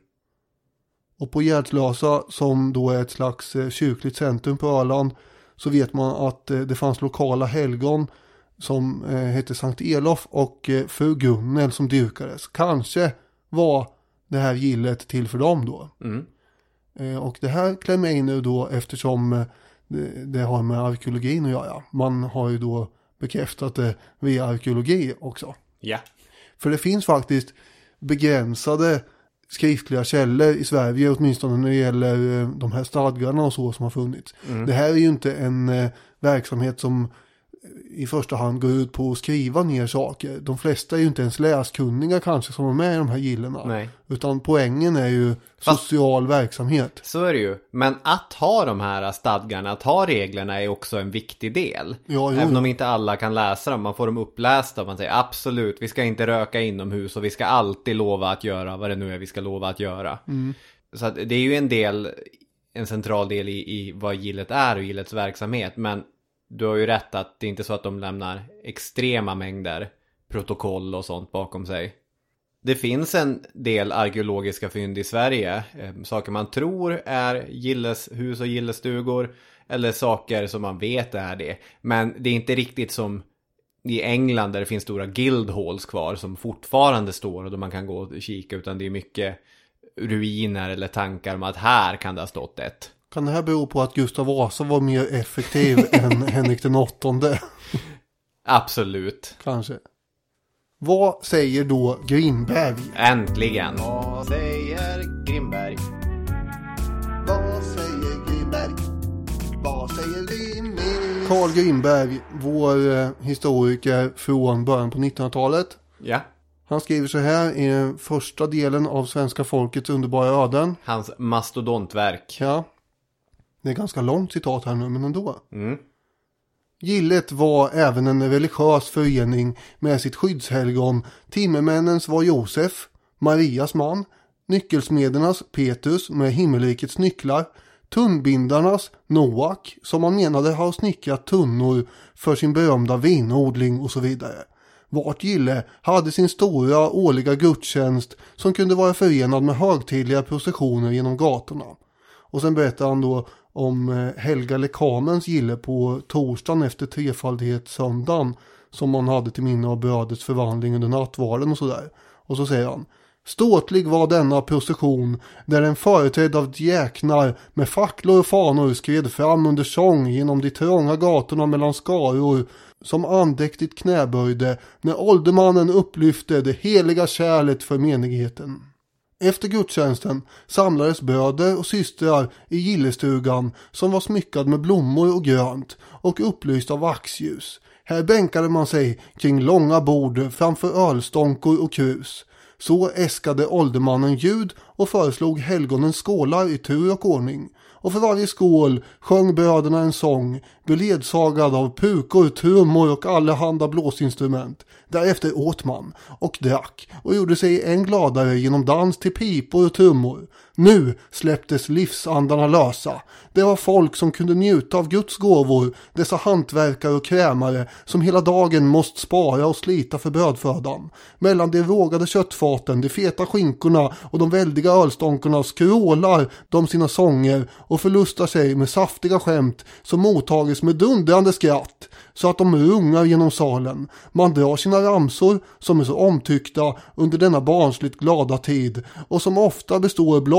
Och på Gärdslösa, som då är ett slags kyrkligt centrum på Öland, så vet man att det fanns lokala helgon som hette Sankt Elof och fru Gunnel som dyrkades. Kanske var det här gillet till för dem då. Och det här klämmer in nu då eftersom det har med arkeologin att göra. Man har ju då bekräftat det via arkeologi också. Ja. För det finns faktiskt begränsade skriftliga källor i Sverige, åtminstone när det gäller de här stadgarna och så som har funnits. Det här är ju inte en verksamhet som i första hand går ut på att skriva ner saker. De flesta är ju inte ens läskunniga kanske som är med i de här gillena. Nej. Utan poängen är ju social verksamhet. Så är det ju. Men att ha de här stadgarna, att ha reglerna är också en viktig del. Ja, även om inte alla kan läsa dem. Man får dem upplästa. Man säger absolut, vi ska inte röka inomhus och vi ska alltid lova att göra vad det nu är vi ska lova att göra. Så att det är ju en central del i vad gillet är och gillets verksamhet. Men du har ju rätt att det är inte så att de lämnar extrema mängder protokoll och sånt bakom sig. Det finns en del arkeologiska fynd i Sverige. Saker man tror är gilleshus och gillestugor. Eller saker som man vet är det. Men det är inte riktigt som i England där det finns stora guildhalls kvar som fortfarande står och då man kan gå och kika. Utan det är mycket ruiner eller tankar om att här kan det ha stått ett. Kan det här bero på att Gustav Vasa var mer effektiv än Henrik den åttonde? Absolut. Kanske. Vad säger då Grimberg? Äntligen. Vad säger Grimberg? Vad säger Grimberg? Vad säger Grimberg? Carl Grimberg, vår historiker från början på 1900-talet. Ja. Han skriver så här i den första delen av Svenska folkets underbara öden. Hans mastodontverk. Ja. Det är ganska långt citat här nu, men ändå. Gillet var även en religiös förening med sitt skyddshelgon. Timmermännens var Josef, Marias man, nyckelsmedernas Petrus med himmelrikets nycklar, tunnbindarnas Noak, som man menade har snickrat tunnor för sin berömda vinodling och så vidare. Vart gille hade sin stora årliga gudstjänst som kunde vara förenad med högtidliga processioner genom gatorna. Och sen berättar han då om Helga Lekamens gille på torsdagen efter trefaldighetssöndagen som man hade till minne av brödets förvandling under nattvarden och sådär. Och så säger han: ståtlig var denna procession där en företrädd av djäknar med facklor och fanor skred fram under sång genom de trånga gatorna mellan skaror som andäktigt knäböjde när åldermannen upplyfte det heliga kärlet för menigheten. Efter gudstjänsten samlades bröder och systrar i gillestugan som var smyckad med blommor och grönt och upplyst av vaxljus. Här bänkade man sig kring långa bord framför ölstonkor och krus. Så äskade åldermannen ljud och föreslog helgonen skålar i tur och ordning. Och för varje skål sjöng bröderna en sång, beledsagad av pukor, trummor och allehanda blåsinstrument. Därefter åt man och drack och gjorde sig än gladare genom dans till pipor och trummor. Nu släpptes livsandarna lösa. Det var folk som kunde njuta av Guds gåvor, dessa hantverkare och krämare som hela dagen måste spara och slita för brödfödan. Mellan de rågade köttfaten, de feta skinkorna och de väldiga ölstonkorna skrålar de sina sånger och förlustar sig med saftiga skämt som mottages med dundrande skratt så att de rungar genom salen. Man drar sina ramsor som är så omtyckta under denna barnsligt glada tid och som ofta består blott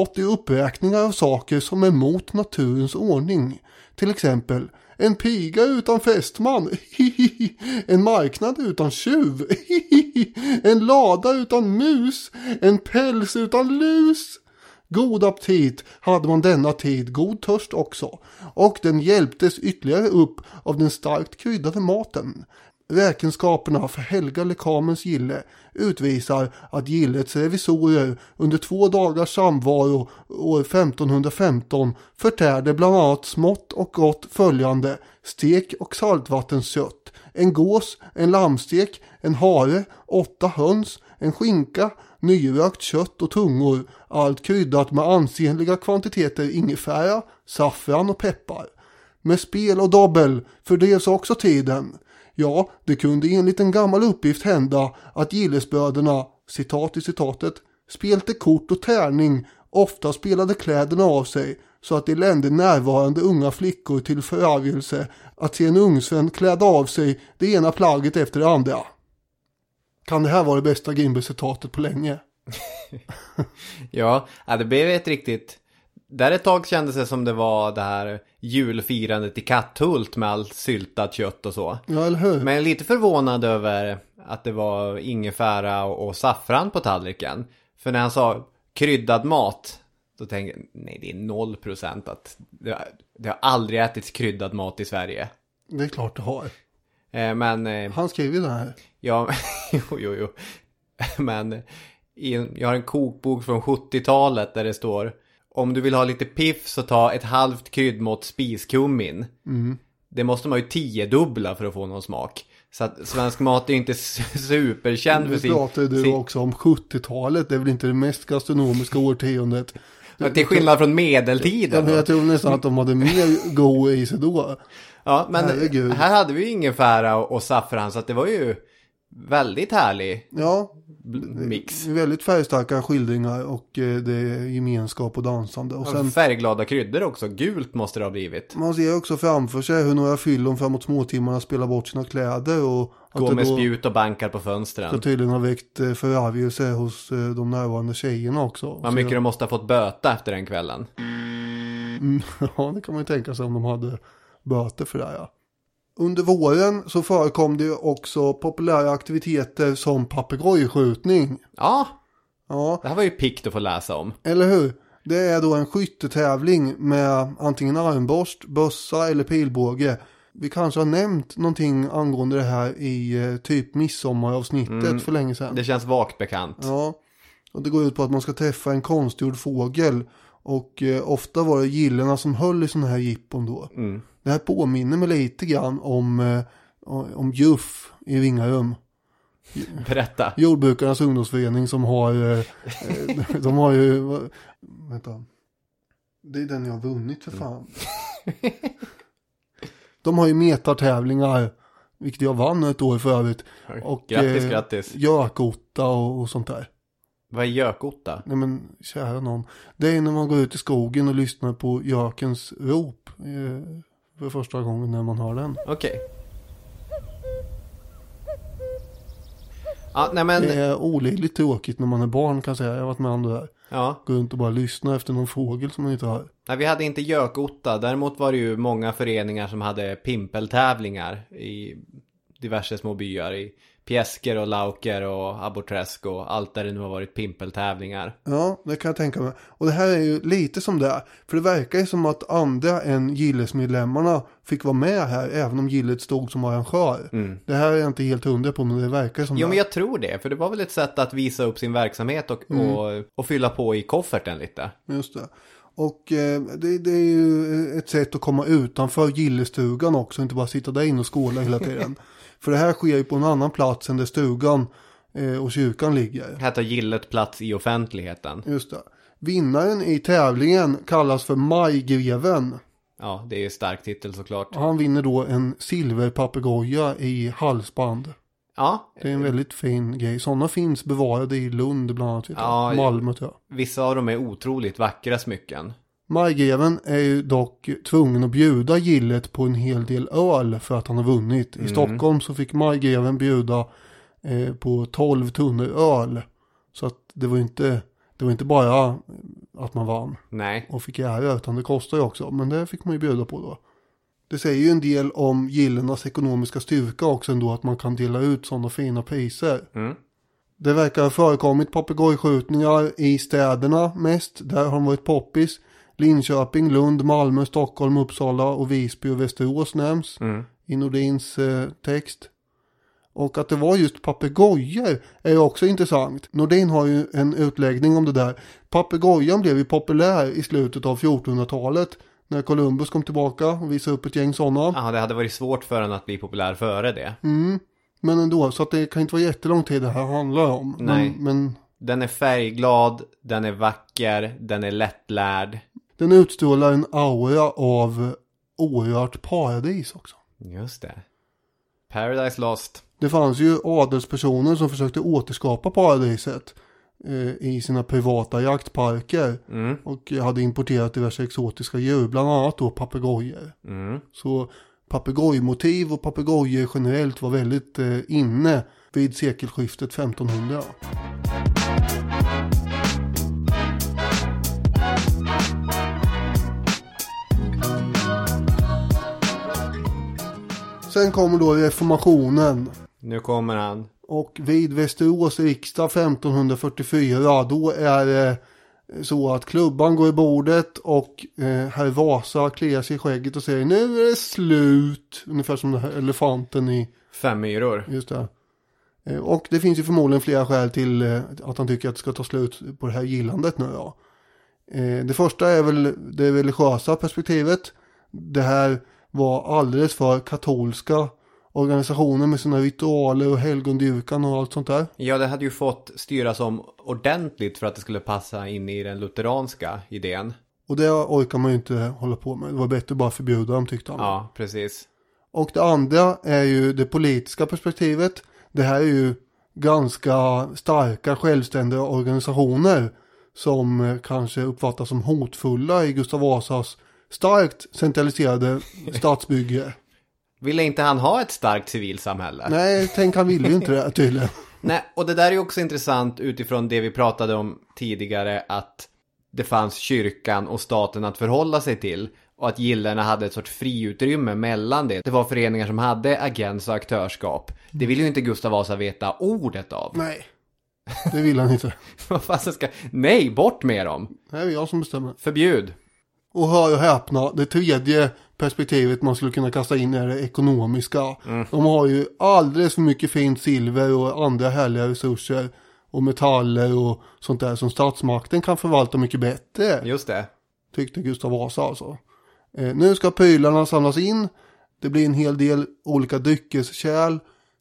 bestått i uppräkningar av saker som är mot naturens ordning. Till exempel en piga utan fästman, en marknad utan tjuv, en lada utan mus, en päls utan lus. God aptit hade man denna tid, god törst också, och den hjälptes ytterligare upp av den starkt kryddade maten. Räkenskaperna för Helga Lekamens gille utvisar att gillets revisorer under 2 dagars samvaro år 1515 förtärde bland annat smått och gott följande: stek och saltvattenskött, en gås, en lammstek, en hare, 8 höns, en skinka, nyrökt kött och tungor, allt kryddat med ansenliga kvantiteter ingefära, saffran och peppar. Med spel och dobbel fördrevs också tiden. Ja, det kunde enligt en gammal uppgift hända att gillesbröderna, citat i citatet, spelte kort och tärning, ofta spelade kläderna av sig, så att det lände närvarande unga flickor till förargelse att se en ungsvän kläda av sig det ena plagget efter det andra. Kan det här vara det bästa Grimberg-citatet på länge? Ja, det blev ett riktigt... Där ett tag kändes det som det var det här julfirandet i Katthult med allt syltat kött och så. Ja, eller hur? Men lite förvånad över att det var ingefära och saffran på tallriken. För när han sa kryddad mat, då tänkte jag, nej, det är 0% att det har aldrig ätits kryddad mat i Sverige. Det är klart det har. Men... Han skrev ju det här. Ja, jo. Men jag har en kokbok från 70-talet där det står: om du vill ha lite piff så ta ett halvt kryddmått spiskummin. Det måste man ju 10-dubbla för att få någon smak. Så att svensk mat är inte superkänd för sin... Nu pratar du också om 70-talet. Det är väl inte det mest gastronomiska årtiondet. Till skillnad från medeltiden. Jag tror nästan att de hade mer go i sig då. Ja, men herregud. Här hade vi ju ingefära och saffran, så att det var ju väldigt härlig mix. Väldigt färgstarka skildringar och det är gemenskap och dansande. Och sen färgglada kryddor också. Gult måste det ha blivit. Man ser också framför sig hur några fyllon framåt småtimmarna spelar bort sina kläder. Och går med spjut och bankar på fönstren. Så tydligen har väckt förargelse hos de närvarande tjejerna också. Vad mycket de måste ha fått böta efter den kvällen. Ja, det kan man ju tänka sig om de hade böter för det här, ja. Under våren så förekom det också populära aktiviteter som papegojskjutning. Ja, det här var ju pikt att få läsa om. Eller hur? Det är då en skyttetävling med antingen armborst, bössa eller pilbåge. Vi kanske har nämnt någonting angående det här i typ midsommaravsnittet för länge sedan. Det känns vagt bekant. Ja, och det går ut på att man ska träffa en konstgjord fågel. Och ofta var det gillena som höll i sådana här jippon då. Det här påminner mig lite grann om Juff i Ringarum. Berätta. Jordbrukarnas ungdomsförening som har de har ju vänta. Det är den jag har vunnit för fan. De har ju metartävlingar, vilket jag vann ett år förut. Och grattis. Gökotta och sånt där. Vad är gökotta? Nej men, kära någon. Det är när man går ut i skogen och lyssnar på gökens rop för första gången när man hör den. Okej. Ja, nej men... Det är olidligt tråkigt när man är barn, kan jag säga. Jag har varit med om det där. Ja. Gå runt och bara lyssna efter någon fågel som man inte hör. Nej, vi hade inte gökotta. Däremot var det ju många föreningar som hade pimpeltävlingar i diverse små byar. I Pjäsker och Lauker och Aborträsk och allt där det nu har varit pimpeltävlingar. Ja, det kan jag tänka mig. Och det här är ju lite som det är. För det verkar ju som att andra än gillesmedlemmarna fick vara med här, även om gillet stod som arrangör. Det här är jag inte helt hundra på, men det verkar som det. Jo, men jag tror det. För det var väl ett sätt att visa upp sin verksamhet och fylla på i kofferten lite. Just det. Och det är ju ett sätt att komma utanför gillestugan också. Inte bara sitta där inne och skåla hela tiden. För det här sker ju på en annan plats än där stugan och kyrkan ligger. Här tar gillet plats i offentligheten. Just det. Vinnaren i tävlingen kallas för Majgreven. Ja, det är ju stark titel såklart. Och han vinner då en silverpapegoja i halsband. Ja. Det är en väldigt fin grej. Sådana finns bevarade i Lund bland annat. Ja, Malmö tror jag. Vissa av dem är otroligt vackra smycken. Majgreven är ju dock tvungen att bjuda gillet på en hel del öl för att han har vunnit. I Stockholm så fick Majgreven bjuda på 12 tunnor öl. Så att det var inte Det var inte bara att man vann Nej. och fick ära, utan det kostar ju också. Men det fick man ju bjuda på då. Det säger ju en del om Gillenas ekonomiska styrka också ändå, att man kan dela ut sådana fina priser. Mm. Det verkar ha förekommit papegojskjutningar i städerna mest. Där har de varit poppis. Linköping, Lund, Malmö, Stockholm, Uppsala och Visby och Västerås nämns i Nordins text. Och att det var just papegojor är ju också intressant. Nordin har ju en utläggning om det där. Papegojan blev ju populär i slutet av 1400-talet när Columbus kom tillbaka och visade upp ett gäng sådana. Ja, det hade varit svårt för den att bli populär före det. Men ändå, så att det kan inte vara jättelång tid det här handlar om. Nej. Men Den är färgglad, den är vacker, den är lättlärd. den utstrålar en aura av oerhört paradis också. Just det. Paradise Lost. Det fanns ju adelspersoner som försökte återskapa paradiset i sina privata jaktparker. Och hade importerat diverse exotiska djur, bland annat då papegojor. Så papegojmotiv och papegojor generellt var väldigt inne vid sekelskiftet 1500. Sen kommer då reformationen. Nu kommer han. Och vid Västerås riksdag 1544 då är det så att klubban går i bordet och herr Vasa kliar sig i skägget och säger nu är det slut. Ungefär som den här elefanten i 5 myror. Just det. Och det finns ju förmodligen flera skäl till att han tycker att det ska ta slut på det här gillandet nu då. Det första är väl det religiösa perspektivet. Det här var alldeles för katolska organisationer med sina ritualer och helgondyrkan och allt sånt där. Ja, det hade ju fått styras om ordentligt för att det skulle passa in i den lutheranska idén. Och det orkar man ju inte hålla på med. Det var bättre bara förbjuda dem, tyckte han. Ja, precis. Och det andra är ju det politiska perspektivet. Det här är ju ganska starka självständiga organisationer som kanske uppfattas som hotfulla i Gustav Vasas starkt centraliserade stadsbygge. Ville inte han ha ett starkt civilsamhälle? Nej, tänk han ville ju inte det tydligen. Nej, och det där är ju också intressant utifrån det vi pratade om tidigare, att det fanns kyrkan och staten att förhålla sig till och att gillarna hade ett sorts friutrymme mellan det. Det var föreningar som hade agens och aktörskap. Det vill ju inte Gustav Vasa veta ordet av. Nej, det vill han inte. Vad fan ska... Nej, bort med dem. Det är jag som bestämmer. Förbjud. Och hör och häpna, det tredje perspektivet man skulle kunna kasta in är det ekonomiska. De har ju alldeles för mycket fint silver och andra härliga resurser och metaller och sånt där som statsmakten kan förvalta mycket bättre. Just det. Tyckte Gustav Vasa alltså. Nu ska prylarna samlas in. Det blir en hel del olika dryckeskärl,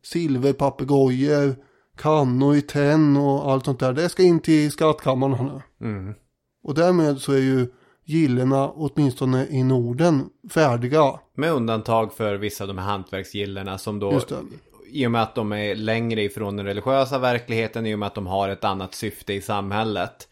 silverpapegojor, kannor i tenn och allt sånt där. Det ska in till skattkammaren nu. Och därmed så är ju gillena åtminstone i Norden färdiga. Med undantag för vissa av de här hantverksgillerna som då, i och med att de är längre ifrån den religiösa verkligheten, i och med att de har ett annat syfte i samhället,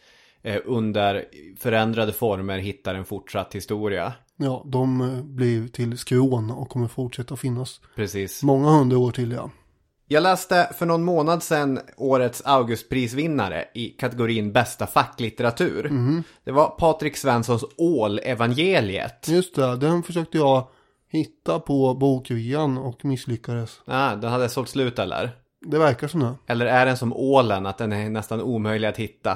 under förändrade former hittar en fortsatt historia. Ja, de blir till skrån och kommer fortsätta finnas. Precis. Många 100 år till, ja. Jag läste för någon månad sedan årets Augustprisvinnare i kategorin bästa facklitteratur. Det var Patrik Svenssons Ål-evangeliet. Just det, den försökte jag hitta på bokrean och misslyckades. Den hade sålt slut eller? Det verkar som det. Eller är den som ålen, att den är nästan omöjlig att hitta?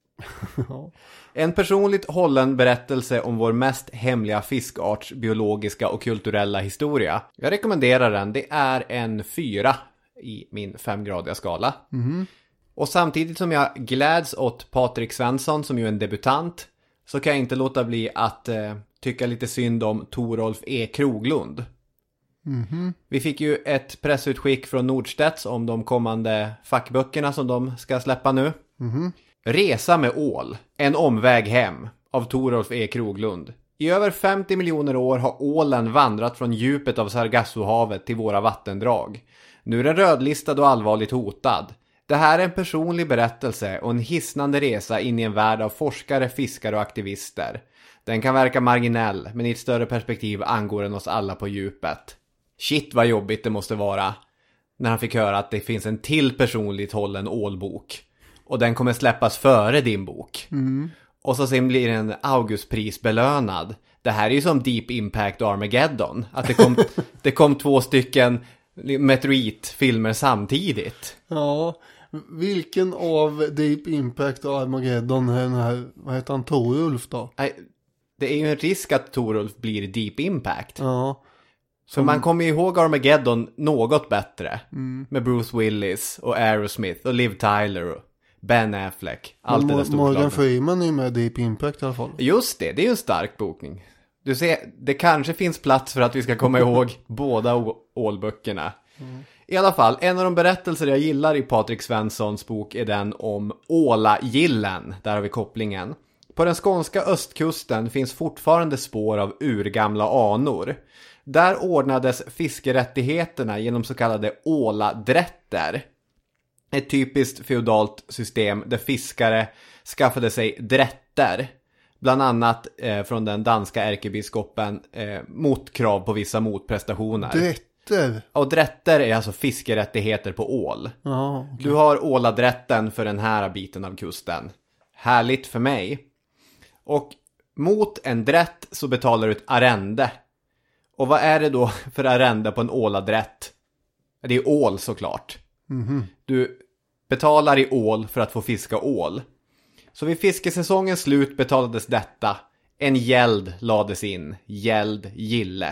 Ja. En personligt hållen berättelse om vår mest hemliga fiskarts biologiska och kulturella historia. Jag rekommenderar den, det är en 4 i min 5-gradiga skala. Och samtidigt som jag gläds åt Patrik Svensson som ju är en debutant, så kan jag inte låta bli att tycka lite synd om Torolf E. Kroglund. Vi fick ju ett pressutskick från Nordstedts om de kommande fackböckerna som de ska släppa nu. Resa med ål, en omväg hem av Torolf E. Kroglund. I över 50 miljoner år har ålen vandrat från djupet av Sargassohavet till våra vattendrag. Nu är den rödlistad och allvarligt hotad. Det här är en personlig berättelse och en hisnande resa in i en värld av forskare, fiskare och aktivister. Den kan verka marginell, men i ett större perspektiv angår den oss alla på djupet. Shit vad jobbigt det måste vara när han fick höra att det finns en till personligt hållen ålbok. Och den kommer släppas före din bok. Och så sen blir den Augustpris belönad. Det här är ju som Deep Impact och Armageddon. Att det kom 2 stycken Meteorit-filmer samtidigt. Ja, vilken av Deep Impact och Armageddon är den här, vad heter han, Torulf då? Nej, det är ju en risk att Torulf blir Deep Impact. Ja. Så man kommer ju ihåg Armageddon något bättre. Med Bruce Willis och Aerosmith och Liv Tyler och Ben Affleck. Allt det där storslaget. Morgan Freeman är med i Deep Impact i alla fall. Just det är ju en stark bokning. Du ser, det kanske finns plats för att vi ska komma ihåg båda ålböckerna. I alla fall, en av de berättelser jag gillar i Patrik Svenssons bok är den om Ålagillen. Där har vi kopplingen. På den skånska östkusten finns fortfarande spår av urgamla anor. Där ordnades fiskerättigheterna genom så kallade åladrätter. Ett typiskt feodalt system där fiskare skaffade sig drätter. Bland annat från den danska ärkebiskopen mot krav på vissa motprestationer. Drätter? Och drätter är alltså fiskerättigheter på ål. Ja, okay. Du har åladrätten för den här biten av kusten. Härligt för mig. Och mot en drätt så betalar du ett arrende. Och vad är det då för arrende på en åladrätt? Det är ål såklart. Du betalar i ål för att få fiska ål. Så vid fiskesäsongens slut betalades detta. En gäld lades in. Gäld gille.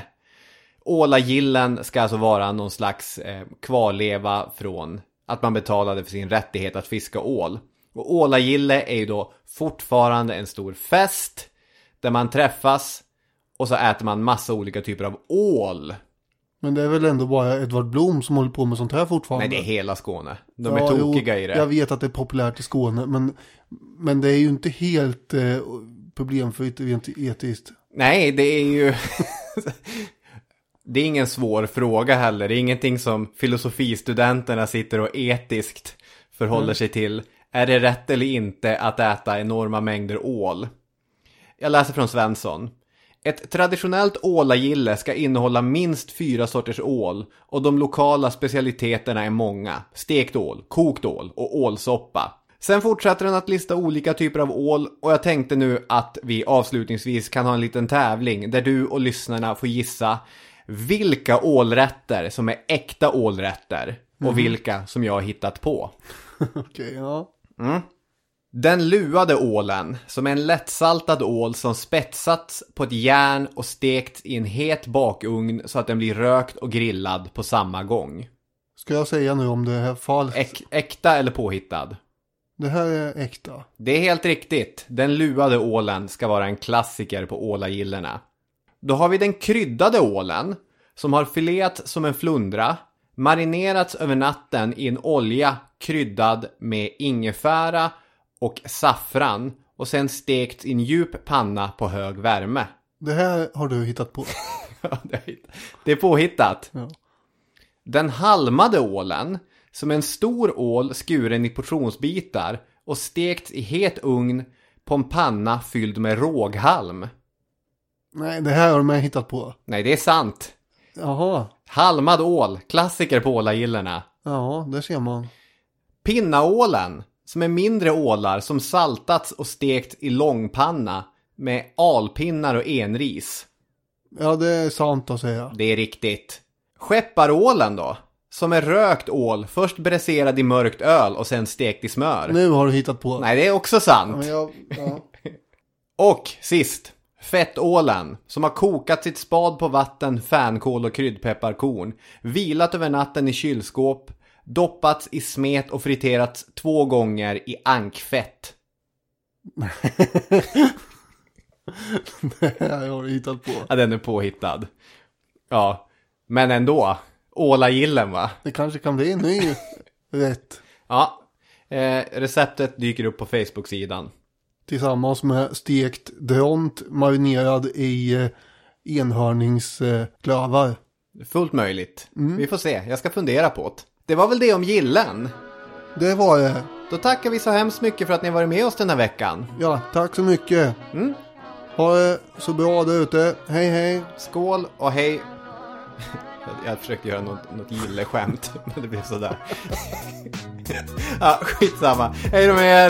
Ålagillen ska alltså vara någon slags kvarleva från att man betalade för sin rättighet att fiska ål. Och ålagille är ju då fortfarande en stor fest där man träffas och så äter man massa olika typer av ål. Men det är väl ändå bara Edvard Blom som håller på med sånt här fortfarande? Nej, det är hela Skåne. De är tokiga i det. Jag vet att det är populärt i Skåne, men det är ju inte helt problemfritt rent etiskt. Nej, det är ju... Det är ingen svår fråga heller. Det är ingenting som filosofistudenterna sitter och etiskt förhåller sig till. Är det rätt eller inte att äta enorma mängder ål? Jag läser från Svensson. Ett traditionellt ålagille ska innehålla minst 4 sorters ål och de lokala specialiteterna är många. Stekt ål, kokt ål och ålsoppa. Sen fortsätter den att lista olika typer av ål och jag tänkte nu att vi avslutningsvis kan ha en liten tävling där du och lyssnarna får gissa vilka ålrätter som är äkta ålrätter och vilka som jag har hittat på. Okej, ja. Den luade ålen, som är en lättsaltad ål som spetsats på ett järn och stekt i en het bakugn så att den blir rökt och grillad på samma gång. Ska jag säga nu om det här falskt? Äkta eller påhittad? Det här är äkta. Det är helt riktigt. Den luade ålen ska vara en klassiker på ålagillerna. Då har vi den kryddade ålen som har fileat som en flundra, marinerats över natten i en olja kryddad med ingefära och saffran och sen stekt i en djup panna på hög värme. Det här har du hittat på. Det är påhittat. Ja. Den halmade ålen, som är en stor ål skuren i portionsbitar och stekt i het ugn på en panna fylld med råghalm. Nej, det här har de hittat på. Nej, det är sant. Jaha. Halmad ål, klassiker på ålagillerna. Ja, det ser man. Pinnaålen, som är mindre ålar som saltats och stekt i långpanna med alpinnar och enris. Ja, det är sant att säga. Det är riktigt. Skepparålen då, som är rökt ål, först bräserad i mörkt öl och sen stekt i smör. Nu har du hittat på. Nej, det är också sant. Ja. Och sist, fettålen, som har kokat sitt spad på vatten, fänkål och kryddpepparkorn, vilat över natten i kylskåp, doppats i smet och friterats 2 gånger i ankfett. Det här har du hittat på. Ja, den är påhittad. Ja, men ändå. Ålagillen, va? Det kanske kan bli en ny rätt. Ja, receptet dyker upp på Facebook-sidan. Tillsammans med stekt dront marinerad i enhörningsklövar. Fullt möjligt. Vi får se, jag ska fundera på det. Det var väl det om gillen. Det var det. Då tackar vi så hemskt mycket för att ni har varit med oss den här veckan. Ja, tack så mycket. Ha det så bra där ute. Hej hej. Skål och hej. Jag försökte göra något gilleskämt, men det blev sådär. Ja, skitsamma. Hej då med er!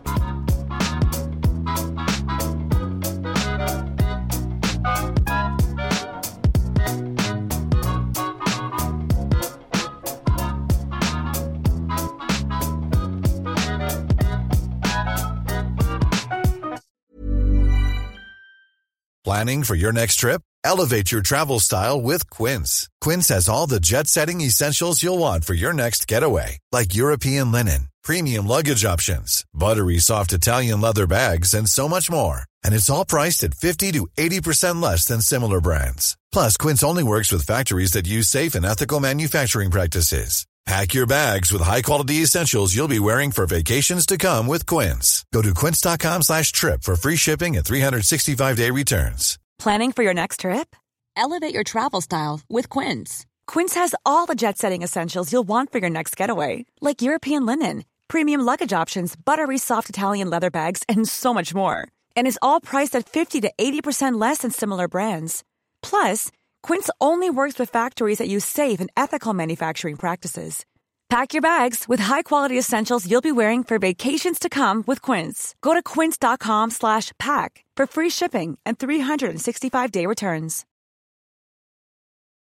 Planning for your next trip? Elevate your travel style with Quince. Quince has all the jet-setting essentials you'll want for your next getaway, like European linen, premium luggage options, buttery soft Italian leather bags, and so much more. And it's all priced at 50 to 80% less than similar brands. Plus, Quince only works with factories that use safe and ethical manufacturing practices. Pack your bags with high-quality essentials you'll be wearing for vacations to come with Quince. Go to quince.com/trip for free shipping and 365-day returns. Planning for your next trip? Elevate your travel style with Quince. Quince has all the jet-setting essentials you'll want for your next getaway, like European linen, premium luggage options, buttery soft Italian leather bags, and so much more. And is all priced at 50 to 80% less than similar brands. Plus, Quince only works with factories that use safe and ethical manufacturing practices. Pack your bags with high-quality essentials you'll be wearing for vacations to come with Quince. Go to quince.com/pack for free shipping and 365-day returns.